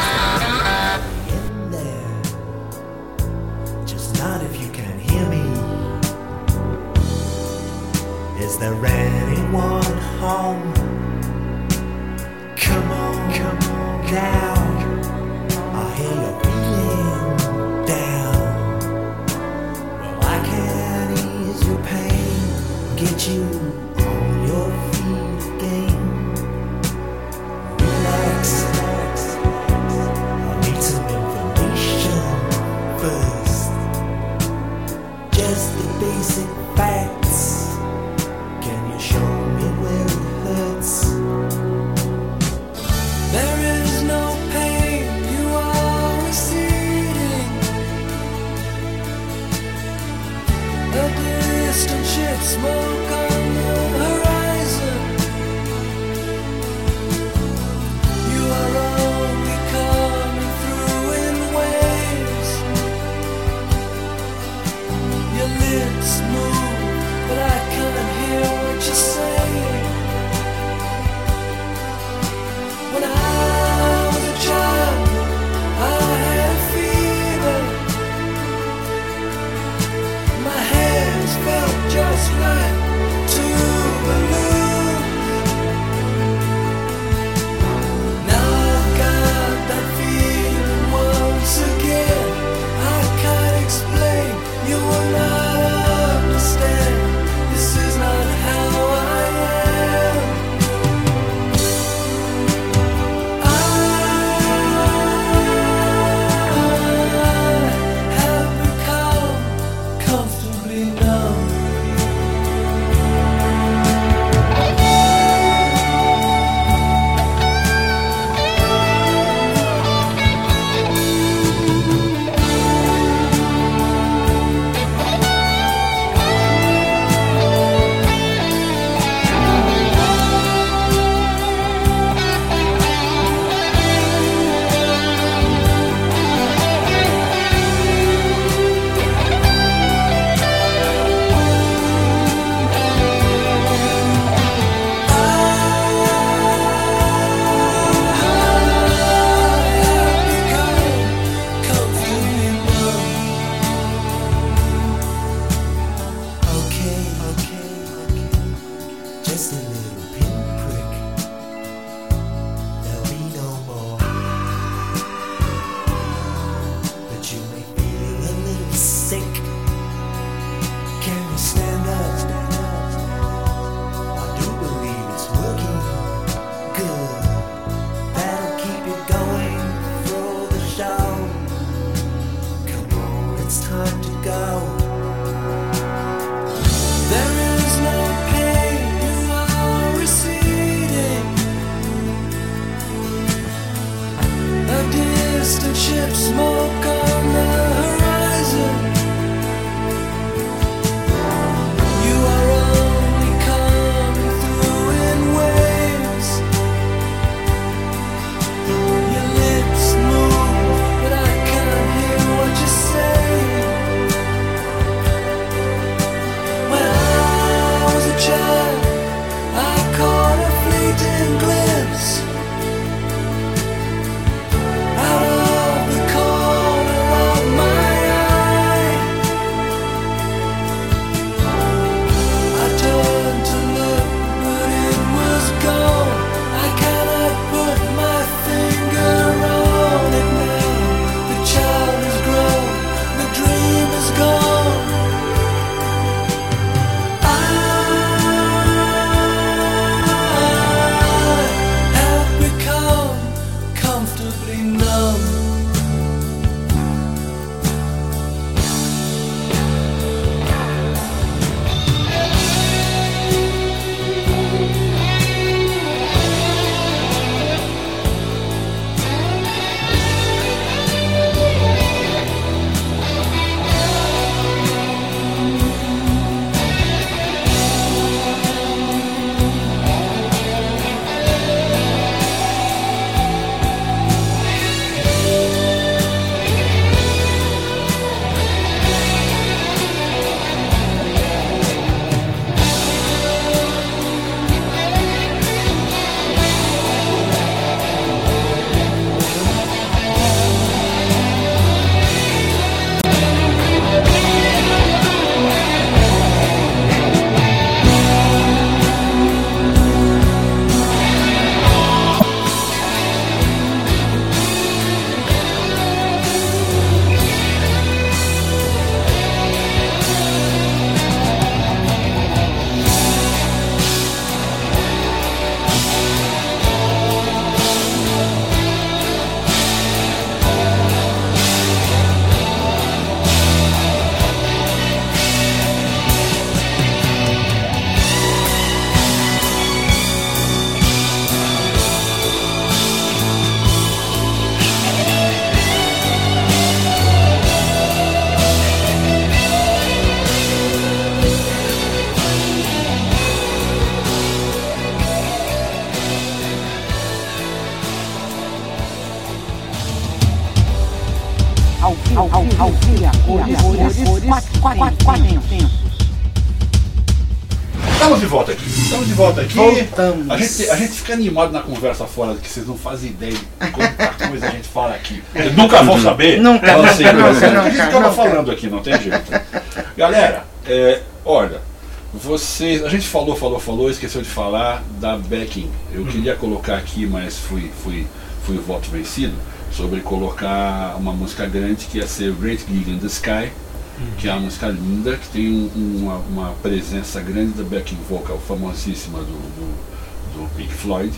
G: Is there anyone home? Come on, come on now. I hear you're feeling down. Well, I can ease your pain, get you on your feet again. Relax, relax. I need some information first. Just the basic facts. Show me where it hurts. There is no pain, you are receding. A distant ship, smoke on the horizon. You are only coming through in waves. Your lips move, but I can't hear what you're saying. When I was a child, I had a fever. My hands felt just like two balloons. Now I've got that feeling once again. I can't explain, you will not understand. This is not how I am. I have become comfortably numb.
A: Estamos de volta aqui. Estamos de volta aqui.
B: Voltamos.
A: A gente, a gente fica animado na conversa fora, que vocês não fazem ideia de quanta coisa a gente fala aqui. Vocês nunca vão saber.
B: Nunca,
A: Fala
B: nunca,
A: assim,
B: nunca,
A: mas
B: nunca,
A: a gente acaba
B: nunca.
A: falando aqui, não tem jeito. Galera, é, olha, vocês. A gente falou, falou, falou, esqueceu de falar da backing. Eu queria colocar aqui, mas fui, fui, fui o voto vencido, sobre colocar uma música grande que ia ser Great Gig in the Sky, que é uma música linda, que tem um, uma, uma presença grande da backing vocal famosíssima do, do, do Pink Floyd,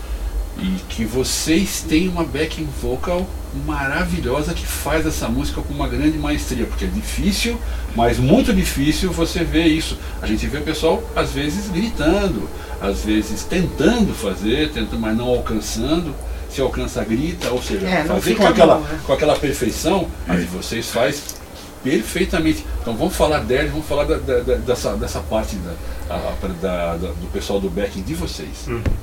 A: e que vocês têm uma backing vocal maravilhosa que faz essa música com uma grande maestria, porque é difícil, mas muito difícil você ver isso. A gente vê o pessoal às vezes gritando, às vezes tentando fazer, tentando, mas não alcançando. Se alcança, grita, ou seja,
B: É, não
A: fazer
B: fica
A: com aquela,
B: bom, né?
A: com aquela perfeição, a de vocês faz perfeitamente. Então vamos falar deles, vamos falar da, da, da- dessa, dessa parte da, a- da- da- do pessoal do backing de vocês.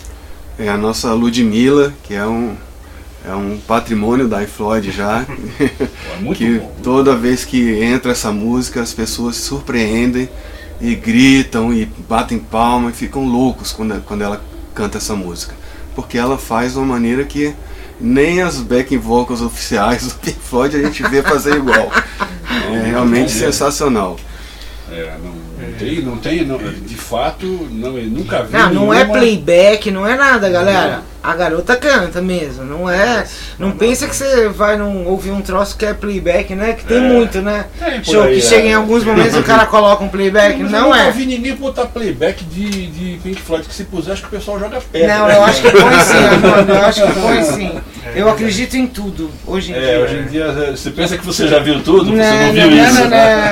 D: É a nossa Ludmilla, que é um, é um patrimônio da iFloyd já.
A: É muito
D: que
A: bom.
D: toda vez que entra essa música, as pessoas se surpreendem e gritam e batem palma e ficam loucos quando, quando ela canta essa música. Porque ela faz de uma maneira que nem as backing vocals oficiais do Pink Floyd a gente vê fazer igual. É realmente sensacional.
A: É, não, não tem, não tem, não, de fato, não, eu nunca vi.
B: Não, não é
A: nenhuma-
B: playback, não é nada, galera. A garota canta mesmo, não é. Não pensa que você vai num, ouvir um troço que é playback, né? Que tem
A: É.
B: muito, né?
A: Tem por
B: Show
A: aí,
B: que
A: é.
B: chega em alguns momentos o cara coloca um playback,
A: Mas eu
B: não
A: nunca
B: é.
A: vi ninguém botar playback de, de Pink Floyd, que se puser, acho que o pessoal joga pedra.
B: Não, eu acho que põe sim, Armando, eu acho que põe sim. Eu acredito em tudo, hoje em
A: É,
B: dia.
A: hoje em dia, você pensa que você já viu tudo,
B: Não,
A: você não
B: não,
A: viu
B: não,
A: isso.
B: não,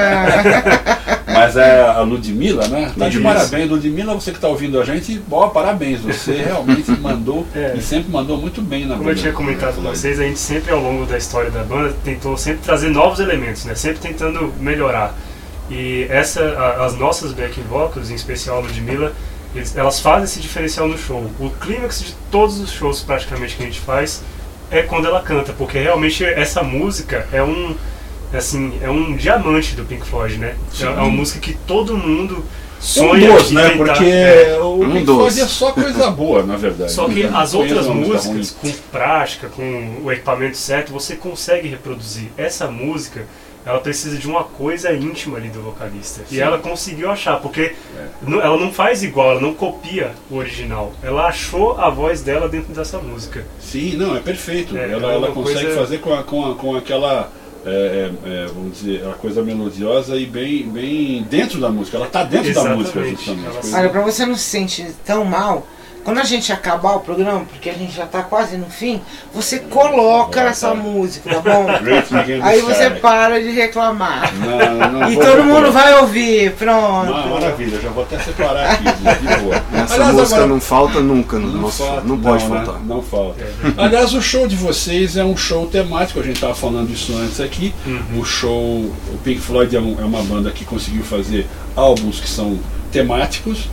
A: né?
B: não.
A: Mas é a Ludmilla, né? Tá de
D: Ludmilla.
A: parabéns, Ludmilla, você que está ouvindo a gente, bom, parabéns, você realmente mandou
C: É.
A: e sempre mandou muito bem na
C: Como eu
A: banda
C: tinha comentado com
A: Floyd.
C: vocês, a gente sempre ao longo da história da banda tentou sempre trazer novos elementos, né? Sempre tentando melhorar. E essa, a- as nossas backing vocals, em especial a Ludmilla, eles- elas fazem esse diferencial no show. O clímax de todos os shows praticamente que a gente faz é quando ela canta, porque realmente essa música é um, assim, é um diamante do Pink Floyd, né? É, é uma música que todo mundo sonha
A: Um dos,
C: em
A: né?
C: tentar-
A: Porque
C: é.
A: o
D: Um
A: Pink
D: dos.
A: Floyd é só coisa boa, na verdade.
C: Só que
A: Não
C: as
A: conheço
C: outras
A: uma música
C: músicas,
A: ruim.
C: com prática, com o equipamento certo, você consegue reproduzir. Essa música, ela precisa de uma coisa íntima ali do vocalista.
A: Sim.
C: E ela conseguiu achar, porque não- ela não faz igual, ela não copia o original. Ela achou a voz dela dentro dessa música.
A: Sim, não, é perfeito.
C: É,
A: ela
C: é
A: ela
C: uma
A: consegue
C: coisa-
A: fazer com, a, com, a, com aquela, é, é, é, vamos dizer, a coisa melodiosa e bem, bem dentro da música. Ela está dentro da
C: Exatamente.
A: música, justamente.
C: Ela
A: Coisa-
B: Olha, pra você não se sentir tão mal, quando a gente acabar o programa, porque a gente já tá quase no fim, você coloca
A: Ah,
B: essa
A: tá.
B: música, tá bom?
A: Great Gig in the
B: Aí
A: Sky.
B: você para de reclamar.
A: Não, não
B: E
A: vou
B: todo
A: procurar.
B: mundo vai ouvir, pronto.
A: Ah, maravilha, já vou até separar aqui, de boa.
D: Essa
A: Aliás,
D: música
A: agora-
D: não falta nunca no
A: Não,
D: nosso show.
A: falta,
D: Não pode
A: né?
D: faltar.
A: Não falta. Aliás, o show de vocês é um show temático, a gente estava falando isso antes aqui. O show, o Pink Floyd é, um- é uma banda que conseguiu fazer álbuns que são temáticos,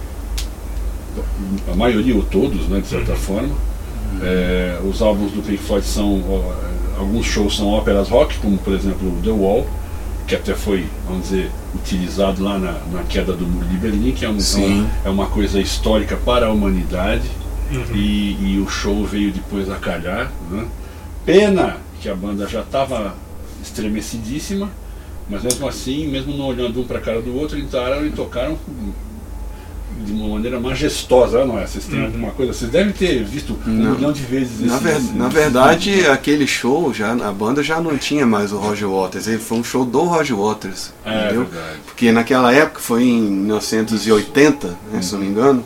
A: a maioria ou todos, né, de certa forma. É, os álbuns do Pink Floyd são, ó, alguns shows são óperas rock, como por exemplo The Wall, que até foi, vamos dizer, utilizado lá na, na queda do Muro de Berlim, que é, um, é
D: Sim.
A: uma- é uma coisa histórica para a humanidade. E, e o show veio depois a calhar, né? Pena que a banda já estava estremecidíssima, mas mesmo assim, mesmo não olhando um para a cara do outro, entraram e tocaram de uma maneira majestosa, não é? Vocês têm alguma coisa? Vocês devem ter visto um
D: Não.
A: milhão de vezes
D: Na,
A: esse-
D: ver-
A: esse-
D: na
A: esse-
D: verdade, aquele show, já, a banda já não tinha mais o Roger Waters. Ele foi um show do Roger Waters.
A: É
D: entendeu?
A: verdade.
D: Porque naquela época, foi em mil novecentos e oitenta, né, se não me engano,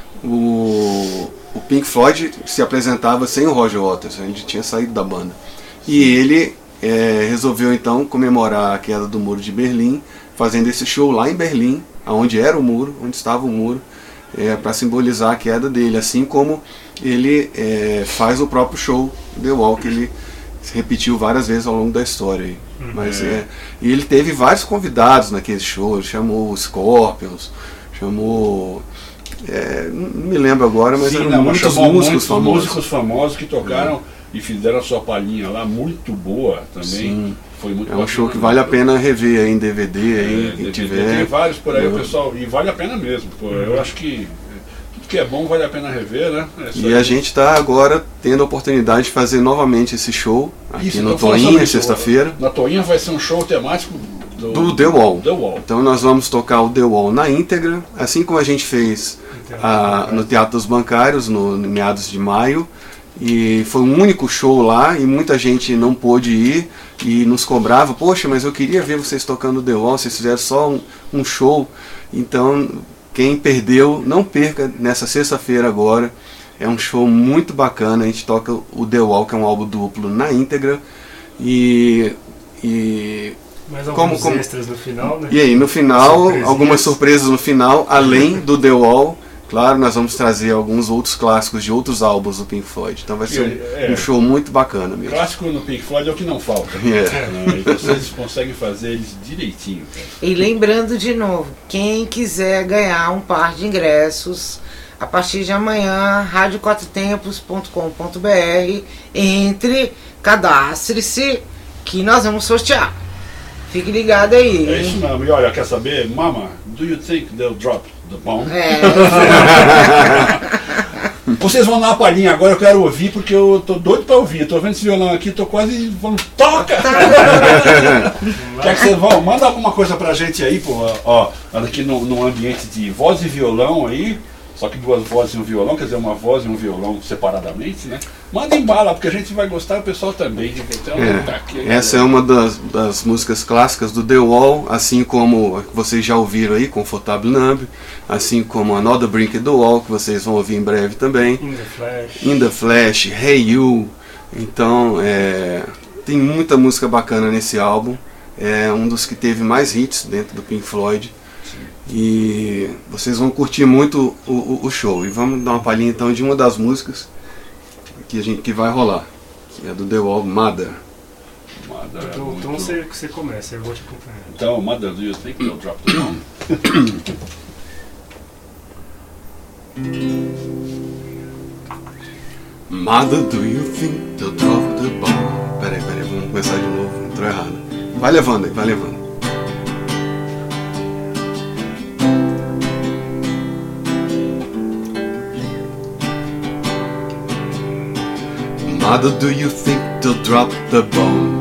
D: o, o Pink Floyd se apresentava sem o Roger Waters. A gente tinha saído da banda. E ele é, resolveu então comemorar a queda do Muro de Berlim, fazendo esse show lá em Berlim, onde era o muro, onde estava o muro, é, para simbolizar a queda dele, assim como ele é, faz o próprio show The Wall, que ele repetiu várias vezes ao longo da história. Aí. Mas, é, e ele teve vários convidados naquele show, ele chamou Scorpions, chamou... é, não me lembro agora, mas
A: Sim,
D: eram
A: não, mas
D: muitos
A: chamou
D: músicos
A: muitos
D: famosos.
A: músicos famosos que tocaram e fizeram a sua palhinha lá, muito boa também.
D: Sim.
A: Foi muito
D: É um
A: bacana,
D: show que
A: né?
D: vale a pena rever aí em D V D, aí,
A: É,
D: quem
A: tem,
D: tiver.
A: tem vários por aí,
D: Eu-
A: o pessoal, e vale a pena mesmo. Pô, eu acho que tudo que é bom vale a pena rever, né? É só
D: E a gente está agora tendo a oportunidade de fazer novamente esse show aqui
A: Isso,
D: no
A: então fala sobre
D: Toinha,
A: isso.
D: sexta-feira,
A: Na Toinha vai ser um show temático do,
D: do The Wall.
A: The Wall.
D: Então nós vamos tocar o The Wall na íntegra, assim como a gente fez ah, no Teatro dos Bancários, no, no meados de maio. E foi um único show lá e muita gente não pôde ir e nos cobrava, poxa, mas eu queria ver vocês tocando The Wall, vocês fizeram só um, um show. Então quem perdeu, não perca nessa sexta-feira agora. É um show muito bacana, a gente toca o The Wall, que é um álbum duplo na íntegra. E, e
C: Mais
D: Como-
C: alguns
D: como-
C: extras no final, né?
D: E aí, no final,
C: Surpresinhas.
D: algumas surpresas no final, além do The Wall. Claro, nós vamos trazer alguns outros clássicos de outros álbuns do Pink Floyd. Então vai ser um,
A: É.
D: um show muito bacana mesmo.
A: Clássico no Pink Floyd é o que não falta.
D: É.
A: Né? E vocês conseguem fazer eles direitinho. Cara.
B: E lembrando de novo, quem quiser ganhar um par de ingressos, a partir de amanhã, rádio quatro tempos ponto com ponto b r, entre, cadastre-se, que nós vamos sortear. Fique ligado aí.
A: É isso
B: hein?
A: mesmo. E olha, quer saber? Mama, do you think they'll drop the bomb?
B: É,
A: Vocês vão dar uma palhinha agora, eu quero ouvir, porque eu tô doido pra ouvir. Tô vendo esse violão aqui, tô quase falando, toca! Quer que vocês vão? Manda alguma coisa pra gente aí, pô. Ó, aqui no, num ambiente de voz e violão aí. Só que duas vozes e um violão, quer dizer, uma voz e um violão separadamente, né? Manda em bala, porque a gente vai gostar e o pessoal também. Então, tá aqui,
D: É, essa é uma das, das músicas clássicas do The Wall, assim como a que vocês já ouviram aí, Comfortable Numb, assim como Another Brick in the Wall, que vocês vão ouvir em breve também,
C: In the Flash.
D: In the Flash, Hey You. Então, é, tem muita música bacana nesse álbum. É um dos que teve mais hits dentro do Pink Floyd. E vocês vão curtir muito o, o, o show. E vamos dar uma palhinha então de uma das músicas que, a gente, que vai rolar, que é do The Wall, Mother.
A: Mother, é
C: Então,
A: muito-
C: então você, você começa, eu vou te acompanhar.
A: Então, Mother, do you think they'll drop the bomb?
D: Mother, do you think they'll drop the bomb? Peraí, peraí, vamos começar de novo, entrou errado. Vai levando aí, vai levando. Mother, do you think they'll drop the bomb?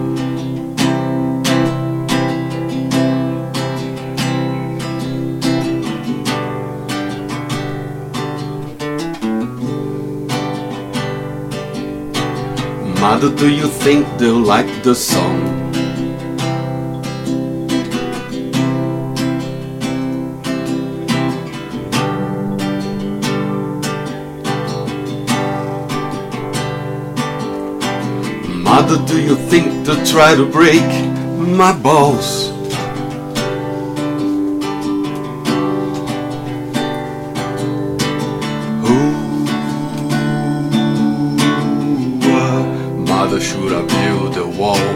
D: Mother, do you think they'll like the song? Mother, do you think they'll try to break my balls? Ooh, uh, Mother, should I build a wall?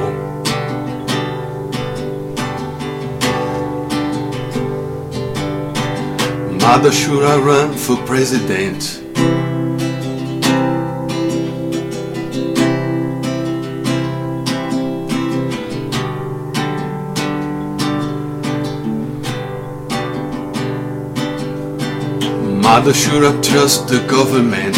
D: Mother, should I run for president? Mother, should I trust the government?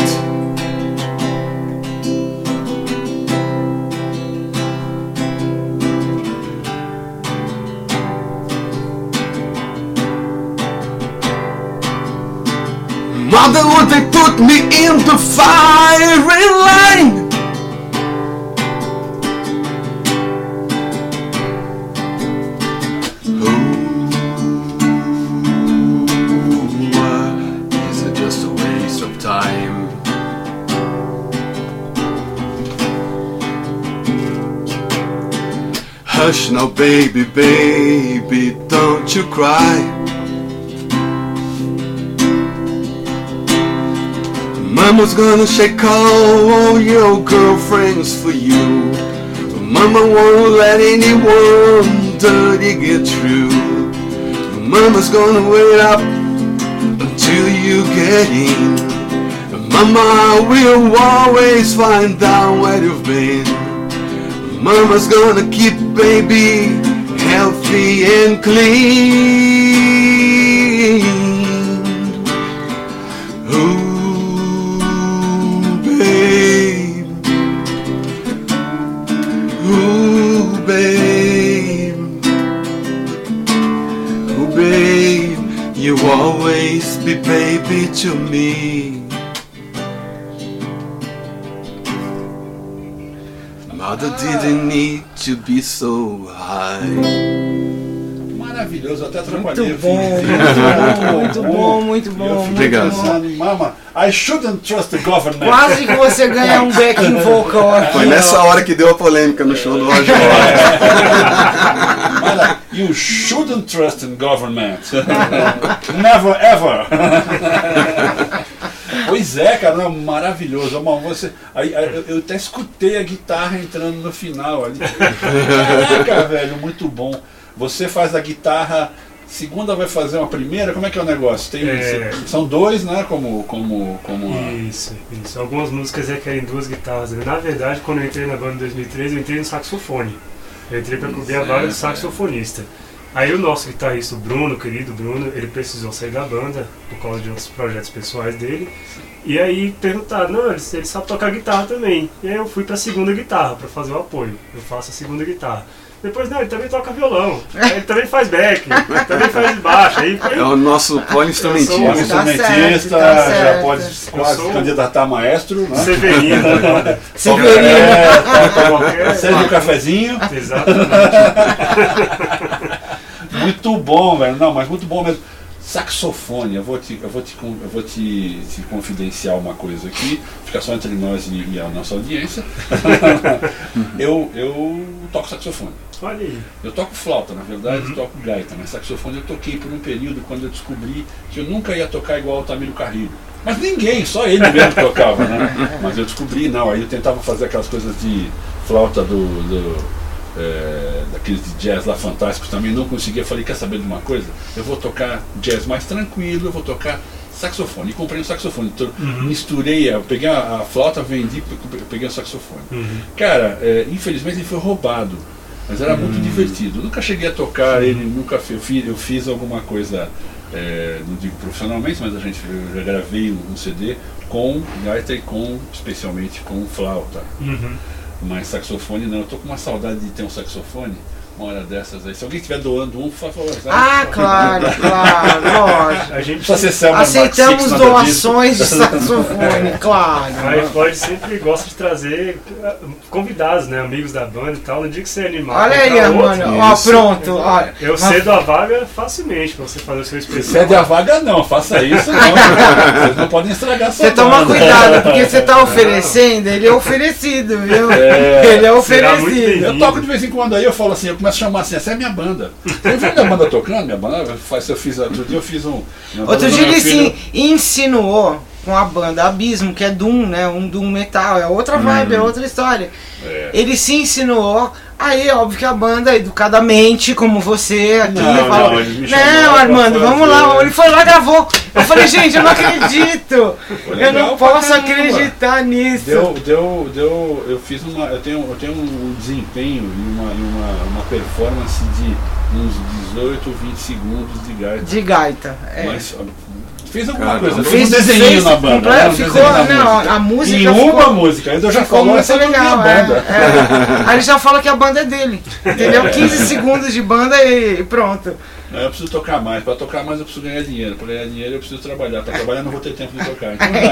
D: Mother, would they put me in the firing line? Ooh, is it just a waste of time? Hush now, baby, baby, don't you cry. Mama's gonna shake all your girlfriends for you. Mama won't let anyone dirty get through. Mama's gonna wait up until you get in. Mama will always find out where you've been. Mama's gonna keep baby healthy and clean. Ooh, babe. Ooh, babe. Ooh, babe. You always be baby to me. Mother didn't need to be so high.
A: Maravilhoso, até atrapalhei.
B: Muito bom, muito bom, muito bom, muito bom.
D: Obrigado.
A: Mama, I shouldn't trust the government.
B: Quase que você ganha um backing vocal aqui.
D: Foi nessa
B: ó.
D: hora que deu a polêmica no show do Roger
A: Olha, you shouldn't trust in government. Never ever. Pois é, cara, não, maravilhoso. Mas você, aí, aí, eu até escutei a guitarra entrando no final ali. Caraca, velho, muito bom. Você faz a guitarra, segunda vai fazer uma primeira, como é que é o negócio? Tem,
C: É.
A: São dois, né? Como, como, como a-
C: Isso, isso. Algumas músicas requerem duas guitarras. Na verdade, quando eu entrei na banda em dois mil e treze, eu entrei no saxofone. Eu entrei para cobrir a vaga de saxofonista. Aí o nosso guitarrista, o Bruno, o querido Bruno, ele precisou sair da banda por causa de outros projetos pessoais dele. E aí perguntaram, não, ele, ele sabe tocar guitarra também. E aí eu fui para a segunda guitarra para fazer o apoio. Eu faço a segunda guitarra. Depois, não, ele também toca violão, ele também faz back, ele também faz baixo. Aí foi...
D: É o nosso
A: o
D: poliinstrumentista.
B: Tá
A: instrumentista,
B: certo, tá
A: já
B: certo.
A: pode quase
C: sou-
A: candidatar a maestro, né?
C: Severino, agora.
B: Severino.
A: É, tá, tá bom.
C: Qualquer-
A: Serve um cafezinho.
C: Exatamente.
A: Muito bom, velho. Não, mas muito bom mesmo. Saxofone, eu vou te, eu vou te, con- eu vou te, te confidenciar uma coisa aqui, fica só entre nós e, e a nossa audiência. eu, eu toco saxofone.
C: Olha aí.
A: Eu toco flauta, na verdade,
C: Uhum.
A: toco gaita, mas saxofone eu toquei por um período quando eu descobri que eu nunca ia tocar igual o Altamiro Carrilho. Mas ninguém, só ele mesmo tocava, né? Mas eu descobri, não, aí eu tentava fazer aquelas coisas de flauta do, do é, daqueles de jazz lá fantásticos também, não conseguia. Falei, quer saber de uma coisa? Eu vou tocar jazz mais tranquilo, eu vou tocar saxofone. E comprei um saxofone. Então, misturei, eu peguei a, a flauta, vendi, peguei o saxofone.
C: Uhum.
A: Cara, é, infelizmente ele foi roubado, mas era muito divertido. Eu nunca cheguei a tocar ele, nunca fi- eu fiz, eu fiz alguma coisa, é, não digo profissionalmente, mas a gente, eu já gravei um C D com gaita e com, especialmente com flauta.
C: Uhum.
A: Mas saxofone não, eu tô com uma saudade de ter um saxofone, uma hora dessas aí. Se alguém estiver doando um, por favor. sabe?
B: Ah, claro, claro, lógico.
C: A gente
A: Não precisa ser Selma
B: Aceitamos
A: Mark Six, nada
B: doações de
A: disso.
B: saxofone, claro.
C: A iPod sempre gosta de trazer uh, convidados, né? Amigos da banda e tal. No dia que você é animado.
B: Olha aí,
C: encontrar outro,
B: mano. Ó,
D: Isso.
B: pronto. Olha.
C: Eu cedo a vaga facilmente pra você fazer o seu especial.
A: Cede a vaga não, faça isso não. Vocês não podem estragar sua
B: Você toma
A: banda.
B: cuidado, porque você tá oferecendo, ele é oferecido, viu?
A: É.
B: Ele é
C: Será muito
B: oferecido.
C: bem.
A: Eu toco de vez em quando aí, eu falo assim, eu começo a chamar assim, essa é a minha banda. Eu vi minha banda tocando, minha banda, faz, eu fiz, outro dia eu fiz um... minha
B: Outro
A: banda do
B: dia
A: meu
B: ele
A: filho-
B: se insinuou com a banda Abismo, que é Doom, né? Um Doom metal, é outra vibe, é outra história.
A: É.
B: Ele se insinuou, aí óbvio que a banda, educadamente, como você aqui,
A: Não,
B: falou,
A: não, eles me
B: não,
A: chamaram pra
B: Armando, vamos
A: fazer."
B: lá, ele foi lá e gravou. Eu falei, gente, eu não acredito, eu
A: legal
B: não
A: pra
B: posso
A: caramba.
B: acreditar nisso.
A: Deu, deu, deu, eu fiz uma, eu tenho, eu tenho um desempenho e uma, e uma, uma performance de uns dezoito, vinte segundos de gaita.
B: De gaita, é.
A: Mas fez alguma
D: Caramba.
A: coisa,
B: Fez-
A: fez um desenho
B: fez
A: na banda.
B: comple-
A: né? Um
B: ficou-
A: desenho na
B: não,
A: música.
B: a música
A: Em
B: ficou-
A: uma música, ainda eu já
B: Ficou
A: falou,
B: muito
A: essa não é
B: legal,
A: minha
B: é,
A: banda.
B: é. Aí ele já fala que a banda é dele, entendeu? quinze segundos de banda e pronto.
A: Não, eu preciso tocar mais. Para tocar mais eu preciso ganhar dinheiro. Para ganhar dinheiro eu preciso trabalhar. Para trabalhar eu não vou ter tempo de tocar. Então já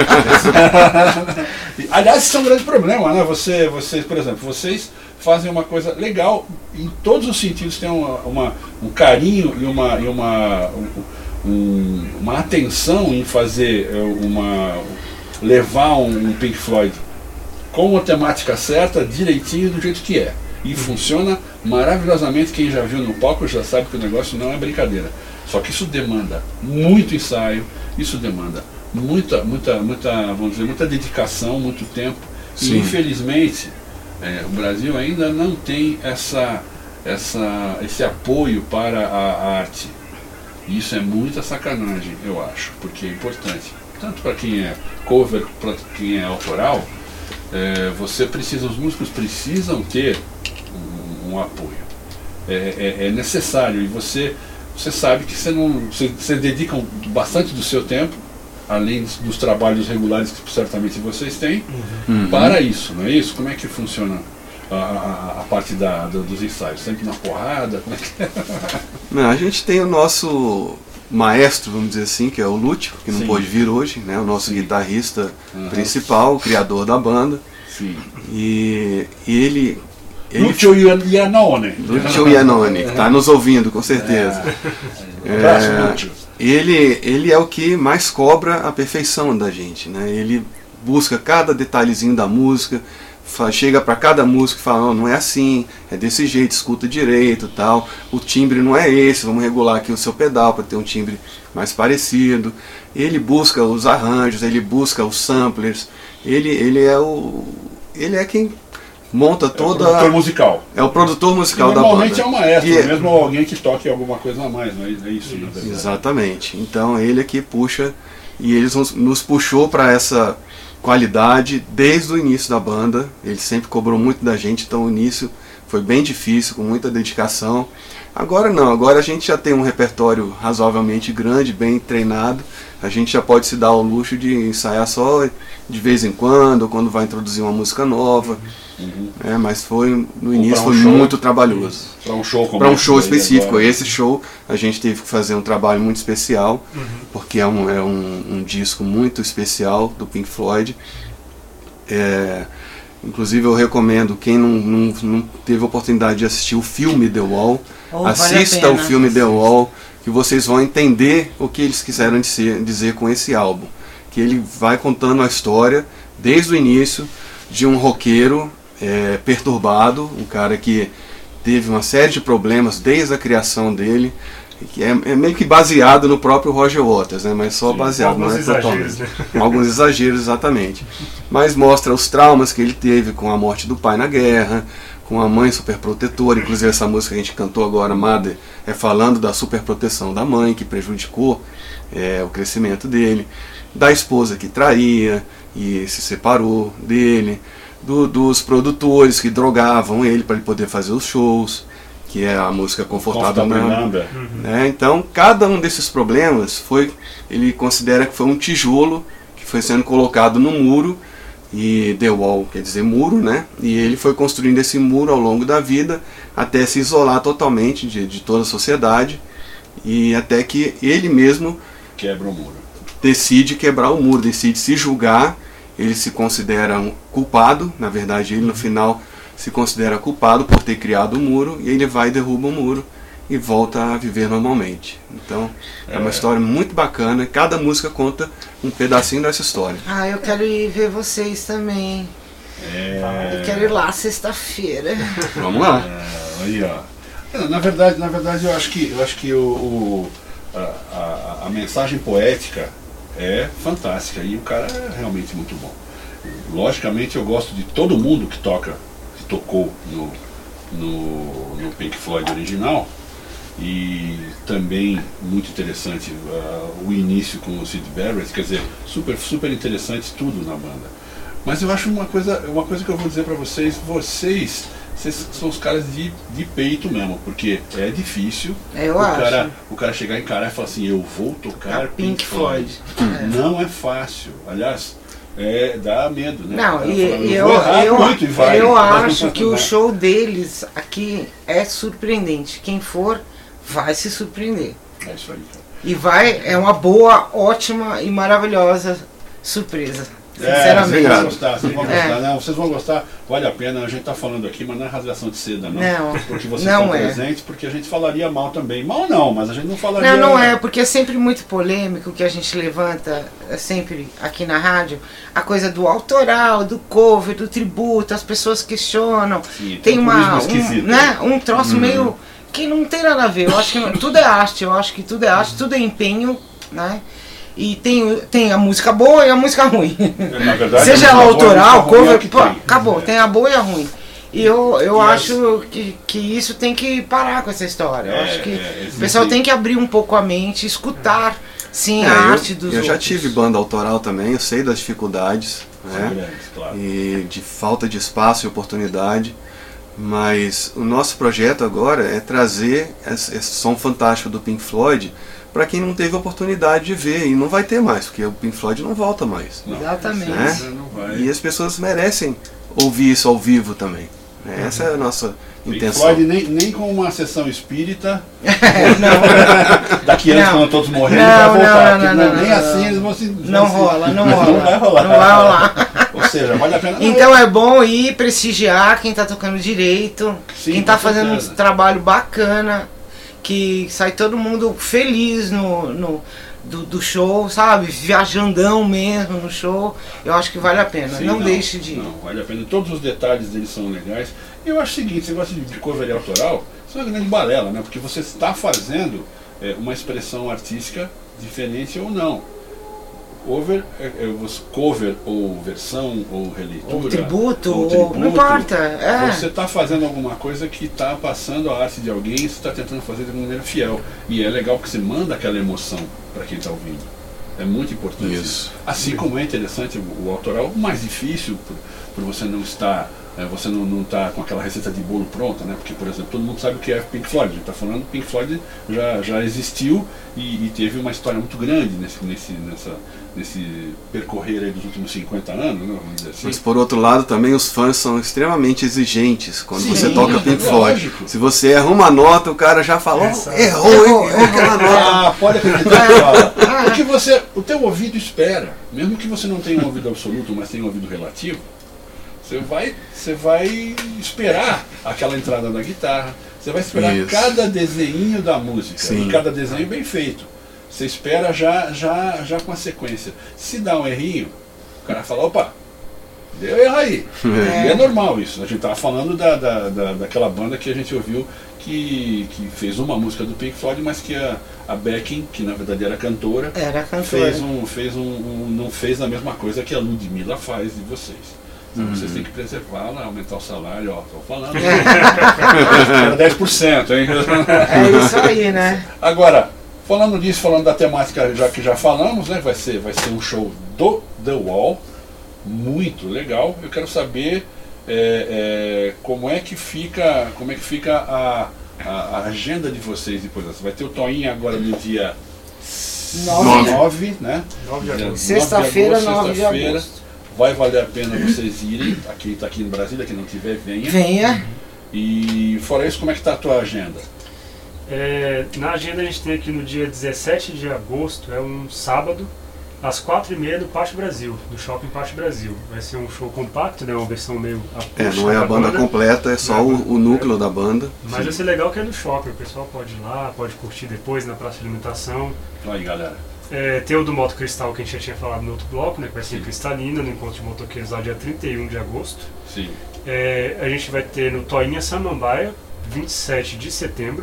A: é. Aliás, isso é um grande problema, né? Você, vocês, por exemplo, vocês fazem uma coisa legal em todos os sentidos. Tem uma, uma, um carinho e uma, e uma, um, um, uma atenção em fazer uma levar um, um Pink Floyd com a temática certa, direitinho, do jeito que é. E funciona maravilhosamente. Quem já viu no palco já sabe que o negócio não é brincadeira. Só que isso demanda muito ensaio, isso demanda muita, muita, muita, vamos dizer, muita dedicação, muito tempo.
D: Sim.
A: E infelizmente é, o Brasil ainda não tem essa, essa, esse apoio para a, a arte. E isso é muita sacanagem, eu acho, porque é importante. Tanto para quem é cover, para quem é autoral. é, você precisa, os músicos precisam ter um, um apoio. É, é, é necessário, e você, você sabe que você não. Você, você dedica bastante do seu tempo, além dos, dos trabalhos regulares que certamente vocês têm, uhum. para isso, não é isso? Como é que funciona a, a, a parte da, da, dos ensaios? Sempre na porrada? Como é que é?
D: Não, a gente tem o nosso maestro, vamos dizer assim, que é o Lúcio, que não
A: Sim.
D: pôde vir hoje, né? O nosso
A: Sim.
D: guitarrista
A: Uhum.
D: principal, o criador da banda.
A: Sim.
D: E, e ele... ele
A: Lúcio Iannone.
D: Lúcio Iannone, que está nos ouvindo, com certeza.
A: Um abraço, Lúcio.
D: Ele, ele é o que mais cobra a perfeição da gente, né? Ele busca cada detalhezinho da música, fa- chega para cada músico e fala, não, não é assim, é desse jeito, escuta direito, tal. O timbre não é esse, vamos regular aqui o seu pedal para ter um timbre mais parecido. Ele busca os arranjos, ele busca os samplers. Ele, ele é o, ele é quem monta toda.
A: É o produtor musical.
D: É o produtor musical
A: E
D: da banda.
A: normalmente é um maestro,
D: E-
A: mesmo alguém que toque alguma coisa a mais, não é, é isso, na verdade.
D: Exatamente. Então ele é que puxa, e ele nos, nos puxou para essa qualidade desde o início da banda. Ele sempre cobrou muito da gente, então o início foi bem difícil, com muita dedicação. Agora não, agora a gente já tem um repertório razoavelmente grande, bem treinado. A gente já pode se dar ao luxo de ensaiar só de vez em quando, ou quando vai introduzir uma música nova.
A: Uhum.
D: É, mas foi no
A: Ou
D: início
A: pra um
D: foi
A: show.
D: muito trabalhoso.
A: Para um show como
D: Para um
A: esse
D: show
A: daí
D: específico,
A: agora.
D: esse show a gente teve que fazer um trabalho muito especial,
C: Uhum.
D: porque é, um, é um, um disco muito especial do Pink Floyd. É, inclusive eu recomendo, quem não, não, não teve a oportunidade de assistir o filme The Wall,
B: Oh, vale a
D: assista
B: pena.
D: o filme The Wall, que vocês vão entender o que eles quiseram dizer, dizer com esse álbum. Que ele vai contando a história, desde o início, de um roqueiro é, perturbado, um cara que teve uma série de problemas desde a criação dele, que é, é meio que baseado no próprio Roger Waters, né? Mas só
A: Sim,
D: baseado,
C: alguns
D: não é
C: exageros,
D: totalmente.
C: né?
D: Com alguns exageros, exatamente. Mas mostra os traumas que ele teve com a morte do pai na guerra, com a mãe superprotetora. Inclusive essa música que a gente cantou agora, Mother, é falando da superproteção da mãe, que prejudicou é, o crescimento dele, da esposa que traía e se separou dele, do, dos produtores que drogavam ele para ele poder fazer os shows, que é a música Comfortable
A: Comfortable
D: Number.
A: Number.
D: Né? Então, cada um desses problemas foi, ele considera que foi um tijolo que foi sendo colocado no muro, e The Wall quer dizer muro, né? E ele foi construindo esse muro ao longo da vida até se isolar totalmente de, de toda a sociedade, e até que ele mesmo
A: Quebra o muro.
D: decide quebrar o muro, decide se julgar. Ele se considera um culpado, na verdade ele no final se considera culpado por ter criado o muro, e ele vai e derruba o muro e volta a viver normalmente. Então é uma
A: É.
D: história muito bacana, cada música conta um pedacinho dessa história.
B: Ah, eu quero ir ver vocês também.
A: É...
B: Eu quero ir lá sexta-feira.
D: Vamos lá.
A: É, aí, ó. Na verdade, na verdade eu acho que, eu acho que o, o- a, a, a mensagem poética é fantástica e o cara é realmente muito bom. Logicamente eu gosto de todo mundo que toca, que tocou no, no, no Pink Floyd original, e também muito interessante uh, o início com o Syd Barrett, quer dizer, super, super interessante tudo na banda. Mas eu acho uma coisa, uma coisa que eu vou dizer pra vocês, vocês, vocês são os caras de, de peito mesmo, porque é difícil
B: Eu
A: o,
B: acho.
A: cara, o cara chegar em cara e falar assim, eu vou tocar
B: A
A: Pink,
B: Pink
A: Floyd.
B: Floyd.
A: Não é fácil, aliás, é, dá medo, né?
B: Não,
A: O cara
B: e
A: fala,
B: e eu,
A: vou errar
B: eu,
A: muito e vai.
B: eu acho que o
A: Vai.
B: show deles aqui é surpreendente. Quem for vai se surpreender.
A: É isso aí, cara.
B: E vai, é uma boa, ótima e maravilhosa surpresa.
A: É, vocês
B: Sinceramente.
A: vão gostar, vocês vão
B: É.
A: gostar, não, vocês vão gostar, vale a pena, a gente tá falando aqui, mas não é rasgação de seda, não.
B: Não,
A: Porque vocês
B: não
A: estão
B: é.
A: presentes, porque a gente falaria mal também. Mal não, mas a gente não falaria.
B: Não, não é, porque é sempre muito polêmico que a gente levanta, é sempre aqui na rádio, a coisa do autoral, do cover, do tributo, as pessoas questionam.
A: Sim,
B: Tem
A: um
B: uma,
A: purismo esquisito.
B: um, né, um troço meio que não tem nada a ver. Eu acho que não- tudo é arte, eu acho que tudo é arte, tudo é empenho, né? E tem, tem a música boa e a música ruim.
A: Na verdade,
B: Seja
A: a
B: ela
A: música boa, a
B: autoral,
A: música ruim é
B: cover,
A: o que
B: pô,
A: tem.
B: acabou,
A: É.
B: tem a boa e a ruim. E eu, eu
A: E as-
B: acho que, que isso tem que parar com essa história. Eu
A: É,
B: acho que
A: é,
B: o pessoal
A: existe-
B: tem que abrir um pouco a mente, escutar sim
D: É,
B: a
D: eu-
B: arte dos
D: eu já
B: outros.
D: tive banda autoral também, eu sei das dificuldades.
A: São
D: né?
A: grandes, claro.
D: E de falta de espaço e oportunidade. Mas o nosso projeto agora é trazer esse, esse som fantástico do Pink Floyd para quem não teve a oportunidade de ver, e não vai ter mais, porque o Pink Floyd não volta mais.
A: Não,
B: Exatamente.
D: Né?
A: não vai.
D: E as pessoas merecem ouvir isso ao vivo também. Né? Essa é a nossa
A: Pink
D: intenção.
A: Floyd nem, nem com uma sessão espírita,
B: Não,
A: daqui anos
B: Não.
A: quando todos morrerem,
B: Não,
A: vai
B: não,
A: voltar.
B: não,
A: porque
B: não,
A: nem
B: não,
A: assim
B: não.
A: eles vão se...
B: não
A: vão se-
B: rola, não
A: Não
B: rola.
A: vai rolar.
B: Não vai rolar.
A: Ou seja, vale a pena...
B: Então é bom ir prestigiar quem tá tocando direito,
A: Sim,
B: quem tá
A: com
B: fazendo
A: certeza.
B: um trabalho bacana, que sai todo mundo feliz no, no do, do show, sabe? Viajandão mesmo no show. Eu acho que vale a pena.
A: Sim,
B: não, deixe de ir.
A: Não, vale a pena. Todos os detalhes deles são legais. E eu acho o seguinte, você gosta de, de cover autoral, isso é uma grande balela, né? Porque você está fazendo é, uma expressão artística diferente ou não. Cover, é, é, você- cover ou versão ou releitura.
B: Ou tributo,
A: ou
B: ou-
A: tributo,
B: não importa. É.
A: Você está fazendo alguma coisa que está passando a arte de alguém e você está tentando fazer de maneira fiel. E é legal porque você manda aquela emoção para quem está ouvindo. É muito importante
D: Isso.
A: Assim como é interessante o, o autoral, o mais difícil por, por você não estar, é, você não, não tá com aquela receita de bolo pronta, né? Porque, por exemplo, todo mundo sabe o que é Pink Floyd. A gente está falando Pink Floyd já, já existiu e, e teve uma história muito grande nesse, nesse, nessa, nesse percorrer aí dos últimos cinquenta anos, né? Vamos dizer assim.
D: Mas por outro lado também os fãs são extremamente exigentes quando
A: Sim,
D: você toca Pink Floyd.
A: lógico.
D: Se você erra uma nota, o cara já fala,
C: Essa-
D: oh, errou, hein? Errou aquela nota.
A: Ah, pode acreditar que fala. Porque você, o teu ouvido espera, mesmo que você não tenha um ouvido absoluto, mas tenha um ouvido relativo, você vai, você vai esperar aquela entrada da guitarra, você vai esperar
D: Isso.
A: cada desenho da música,
D: Sim.
A: e cada desenho bem feito. Você espera já, já, já com a sequência. Se dá um errinho, o cara fala, opa, deu erro aí.
B: É.
A: E é normal isso. A gente estava falando da, da, da, daquela banda que a gente ouviu que, que fez uma música do Pink Floyd, mas que a, a Becky, que na verdade era cantora,
B: Era cantora.
A: fez um, fez um, um- não fez a mesma coisa que a Ludmilla faz de vocês. Então vocês têm que preservá-la, aumentar o salário, ó, tô falando. Era dez por cento, hein?
B: É isso aí, né?
A: Agora, falando disso, falando da temática já que já falamos, né? Vai ser, vai ser um show do The Wall, muito legal. Eu quero saber é, é, como é que fica, como é que fica a, a, a agenda de vocês depois. Você vai ter o Toinho agora no dia
B: Nove.
A: nove, né?
C: nove de
A: Dia
C: agosto.
B: Sexta-feira,
A: agosto,
B: nove de
A: sexta-feira.
B: agosto.
A: Vai valer a pena vocês irem. Aqui está aqui em Brasília, quem não tiver, venha.
B: Venha.
A: E fora isso, como é que está a tua agenda?
C: É, na agenda a gente tem aqui no dia dezessete de agosto, é um sábado, às quatro e meia no Pátio Brasil, do Shopping Pátio Brasil. Vai ser um show compacto, né, uma versão meio
D: É,
C: acústica
D: não é a
C: da
D: banda completa, é só o, o núcleo da banda.
C: Mas vai ser legal que é no shopping, o pessoal pode ir lá, pode curtir depois na praça de alimentação.
A: Olha aí, galera.
C: É, tem o do Moto Cristal que a gente já tinha falado no outro bloco, né, que vai ser em
A: Sim.
C: Cristalina, no encontro de motoqueiros lá dia trinta e um de agosto.
A: Sim.
C: É, a gente vai ter no Toinha Samambaia, vinte e sete de setembro.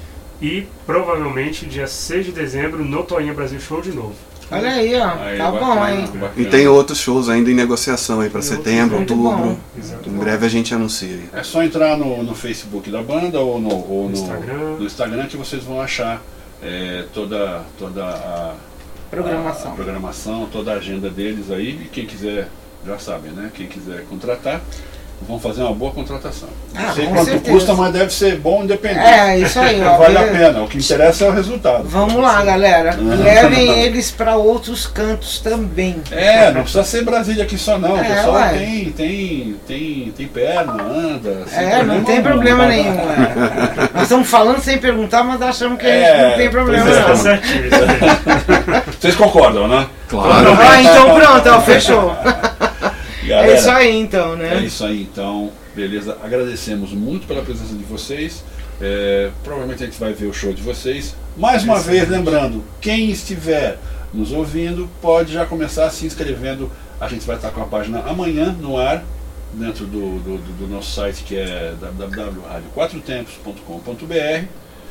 C: E provavelmente dia seis de dezembro no Toinha Brasil Show de novo.
B: Olha aí, ó.
A: Aí,
B: Tá
A: bacana,
B: bom, hein?
A: bacana.
D: E tem outros shows ainda em negociação aí para
C: Tem
D: setembro,
B: outros,
D: outubro.
B: muito
C: Exato.
D: Em breve a gente anuncia aí.
A: É só entrar no, no Facebook da banda ou no, ou
C: No
A: no,
C: Instagram.
A: no Instagram que vocês vão achar é, toda, toda a,
B: Programação.
A: a programação, toda a agenda deles aí. E quem quiser, já sabe, né? Quem quiser contratar, vão fazer uma boa contratação.
B: Ah,
A: Não sei
B: com
A: quanto
B: certeza.
A: custa, mas deve ser bom independente.
B: É, isso aí, ó.
A: Vale a
B: Beleza.
A: pena. O que interessa é o resultado.
B: Vamos lá, galera. Levem eles para outros cantos também.
A: É, não precisa ser Brasília aqui só não. O
B: É,
A: pessoal
B: ué.
A: tem, tem, tem, tem perna, anda. sem
B: É, não tem problema nenhum. é. Nós estamos falando sem perguntar, mas achamos que a gente
A: É,
B: não tem problema
A: pois é.
C: Tá
B: não.
C: certinho, isso aí.
A: Vocês concordam, né?
D: Claro.
B: Ah, então pronto, ó, fechou.
A: Galera,
B: É isso aí então, né?
A: É isso aí, então, beleza. Agradecemos muito pela presença de vocês. É, provavelmente a gente vai ver o show de vocês. Mais uma vez, lembrando, quem estiver nos ouvindo pode já começar se inscrevendo. A gente vai estar com a página amanhã no ar, dentro do, do, do nosso site, que é w w w ponto rádio quatro tempos ponto com ponto b r.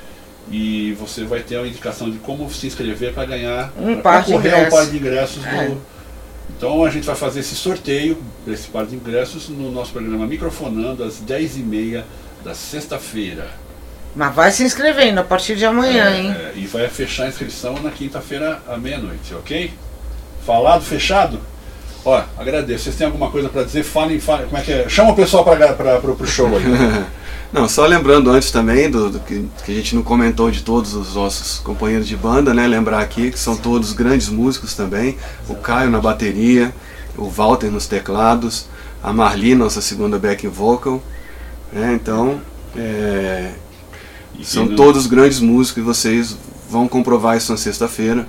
A: E você vai ter uma indicação de como se inscrever para ganhar,
B: Um
A: para
B: par de
A: concorrer a um
B: ingressos.
A: par de ingressos
B: É.
A: do. Então a gente vai fazer esse sorteio desse par de ingressos no nosso programa Microfonando às dez e meia da sexta-feira.
B: Mas vai se inscrevendo a partir de amanhã,
A: É,
B: hein?
A: é, e vai fechar a inscrição na quinta-feira à meia-noite, ok? Falado, fechado? Ó, agradeço. Vocês têm alguma coisa para dizer? Falem, falem, como é que é? Chama o pessoal para o show aí.
D: Não, só lembrando antes também do, do que, que a gente não comentou de todos os nossos companheiros de banda, né? Lembrar aqui que são todos grandes músicos também. O Caio na bateria, o Walter nos teclados, a Marli, nossa segunda backing vocal. Né? Então, é, são não... todos grandes músicos e vocês vão comprovar isso na sexta-feira.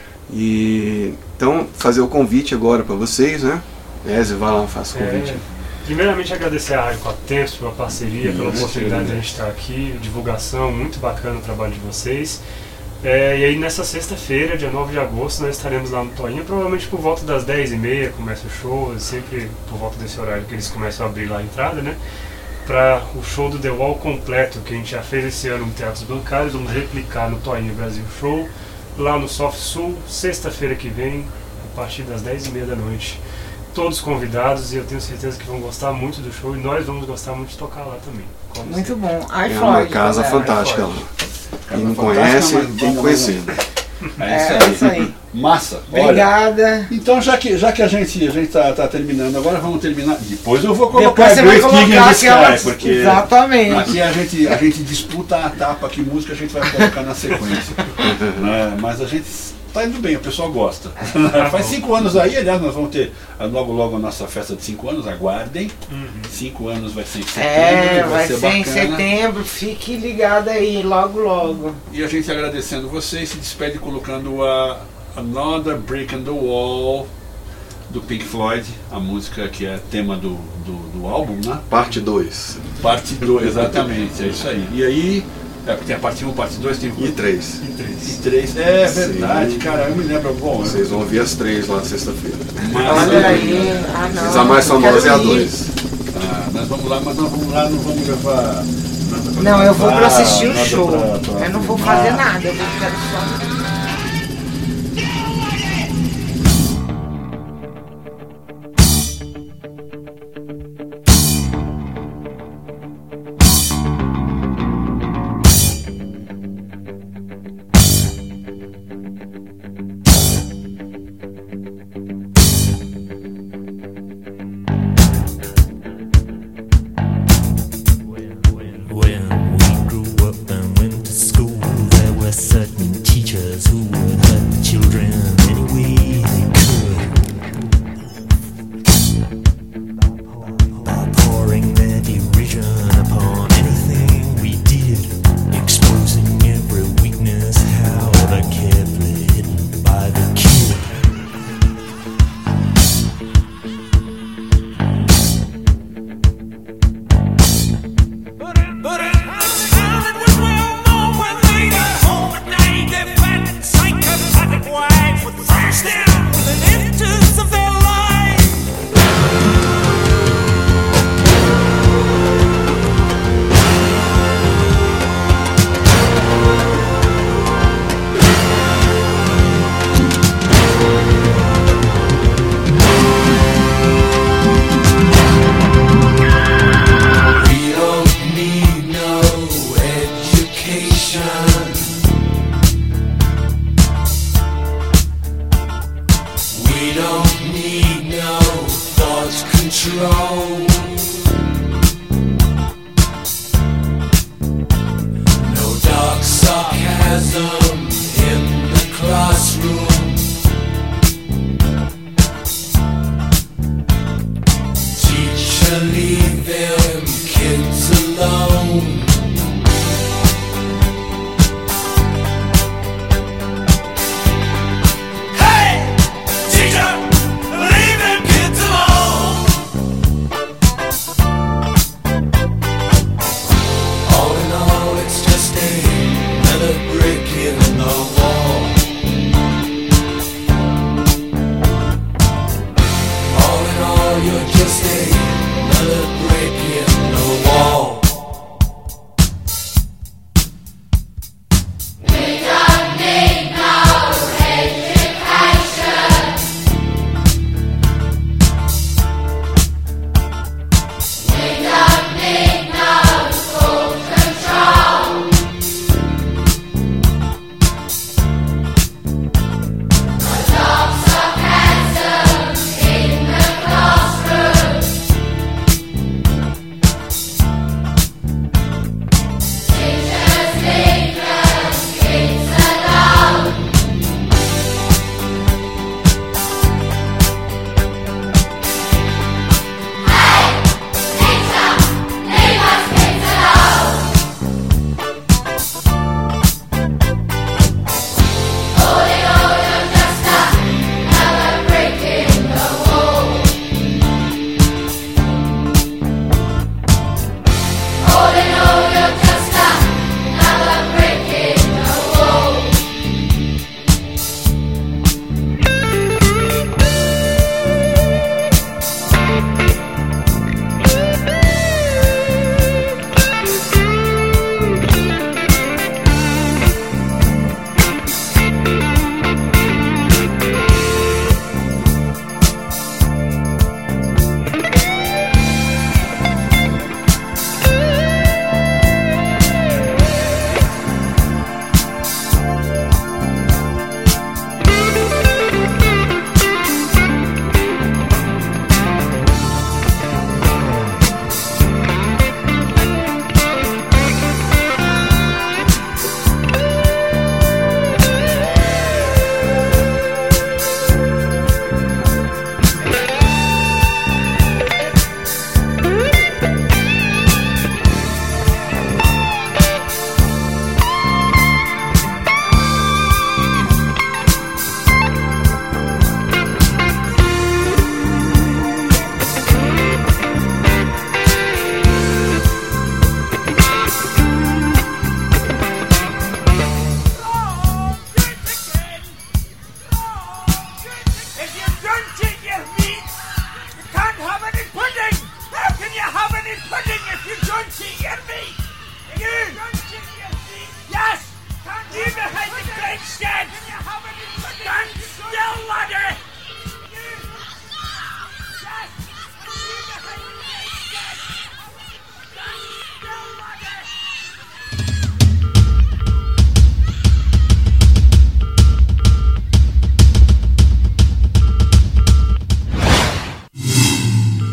D: E então, fazer o convite agora para vocês, né? Eze, vai lá, faça o convite.
C: É... Primeiramente agradecer a Rádio Quatro Tempos pela parceria, pela oportunidade de a gente estar aqui, divulgação, muito bacana o trabalho de vocês. É, e aí nessa sexta-feira, dia nove de agosto, nós estaremos lá no Toinha, provavelmente por volta das dez e meia começa o show, sempre por volta desse horário que eles começam a abrir lá a entrada, né? Para o show do The Wall completo, que a gente já fez esse ano no Teatro dos Bancários, vamos replicar no Toinha Brasil Show, lá no Soft Sul, sexta-feira que vem, a partir das dez e meia da noite. Todos convidados e eu tenho certeza que vão gostar muito do show e nós vamos gostar muito de tocar lá também.
B: Muito
C: sempre.
B: bom.
D: É uma casa fantástica lá. Quem não conhece, tem que conhecer.
A: É isso aí. É isso aí. Massa.
B: Obrigada.
A: Olha, então, já que, já que a gente a gente tá, tá terminando, agora vamos terminar. Depois eu vou colocar
B: Depois você vai colocar aquela...
A: Sky, porque
B: exatamente.
A: Aqui a gente, a gente disputa a etapa, que música a gente vai colocar na sequência. Né? Mas a gente tá indo bem, o pessoal gosta. Faz cinco anos aí, aliás, nós vamos ter logo logo a nossa festa de cinco anos, aguardem. Uhum. Cinco anos vai ser em setembro.
B: É, vai,
A: vai ser,
B: ser
A: bacana.
B: Em setembro, fique ligado aí, logo logo.
A: E a gente agradecendo vocês, se despede colocando a Another Brick in the Wall do Pink Floyd, a música que é tema do, do, do álbum, né?
D: Parte dois.
A: Parte dois, exatamente, é isso aí. E aí, é porque tem a parte um, parte dois, tem
D: E três.
A: E três. E três, é verdade, sim. Cara, eu me lembro, bom.
D: Vocês vão ouvir as três lá na sexta-feira.
B: Olha aí, ah não.
D: Mas a mais famosa é a dois.
A: Ah, nós vamos lá, mas nós vamos lá, não vamos levar.
B: Não, eu vou pra assistir o show.
A: Pra, pra
B: eu não vou fazer nada, eu vou ficar só.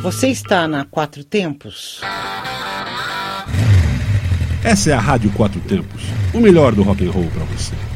B: Você está na Quatro Tempos?
A: Essa é a Rádio Quatro Tempos, o melhor do rock and roll para você.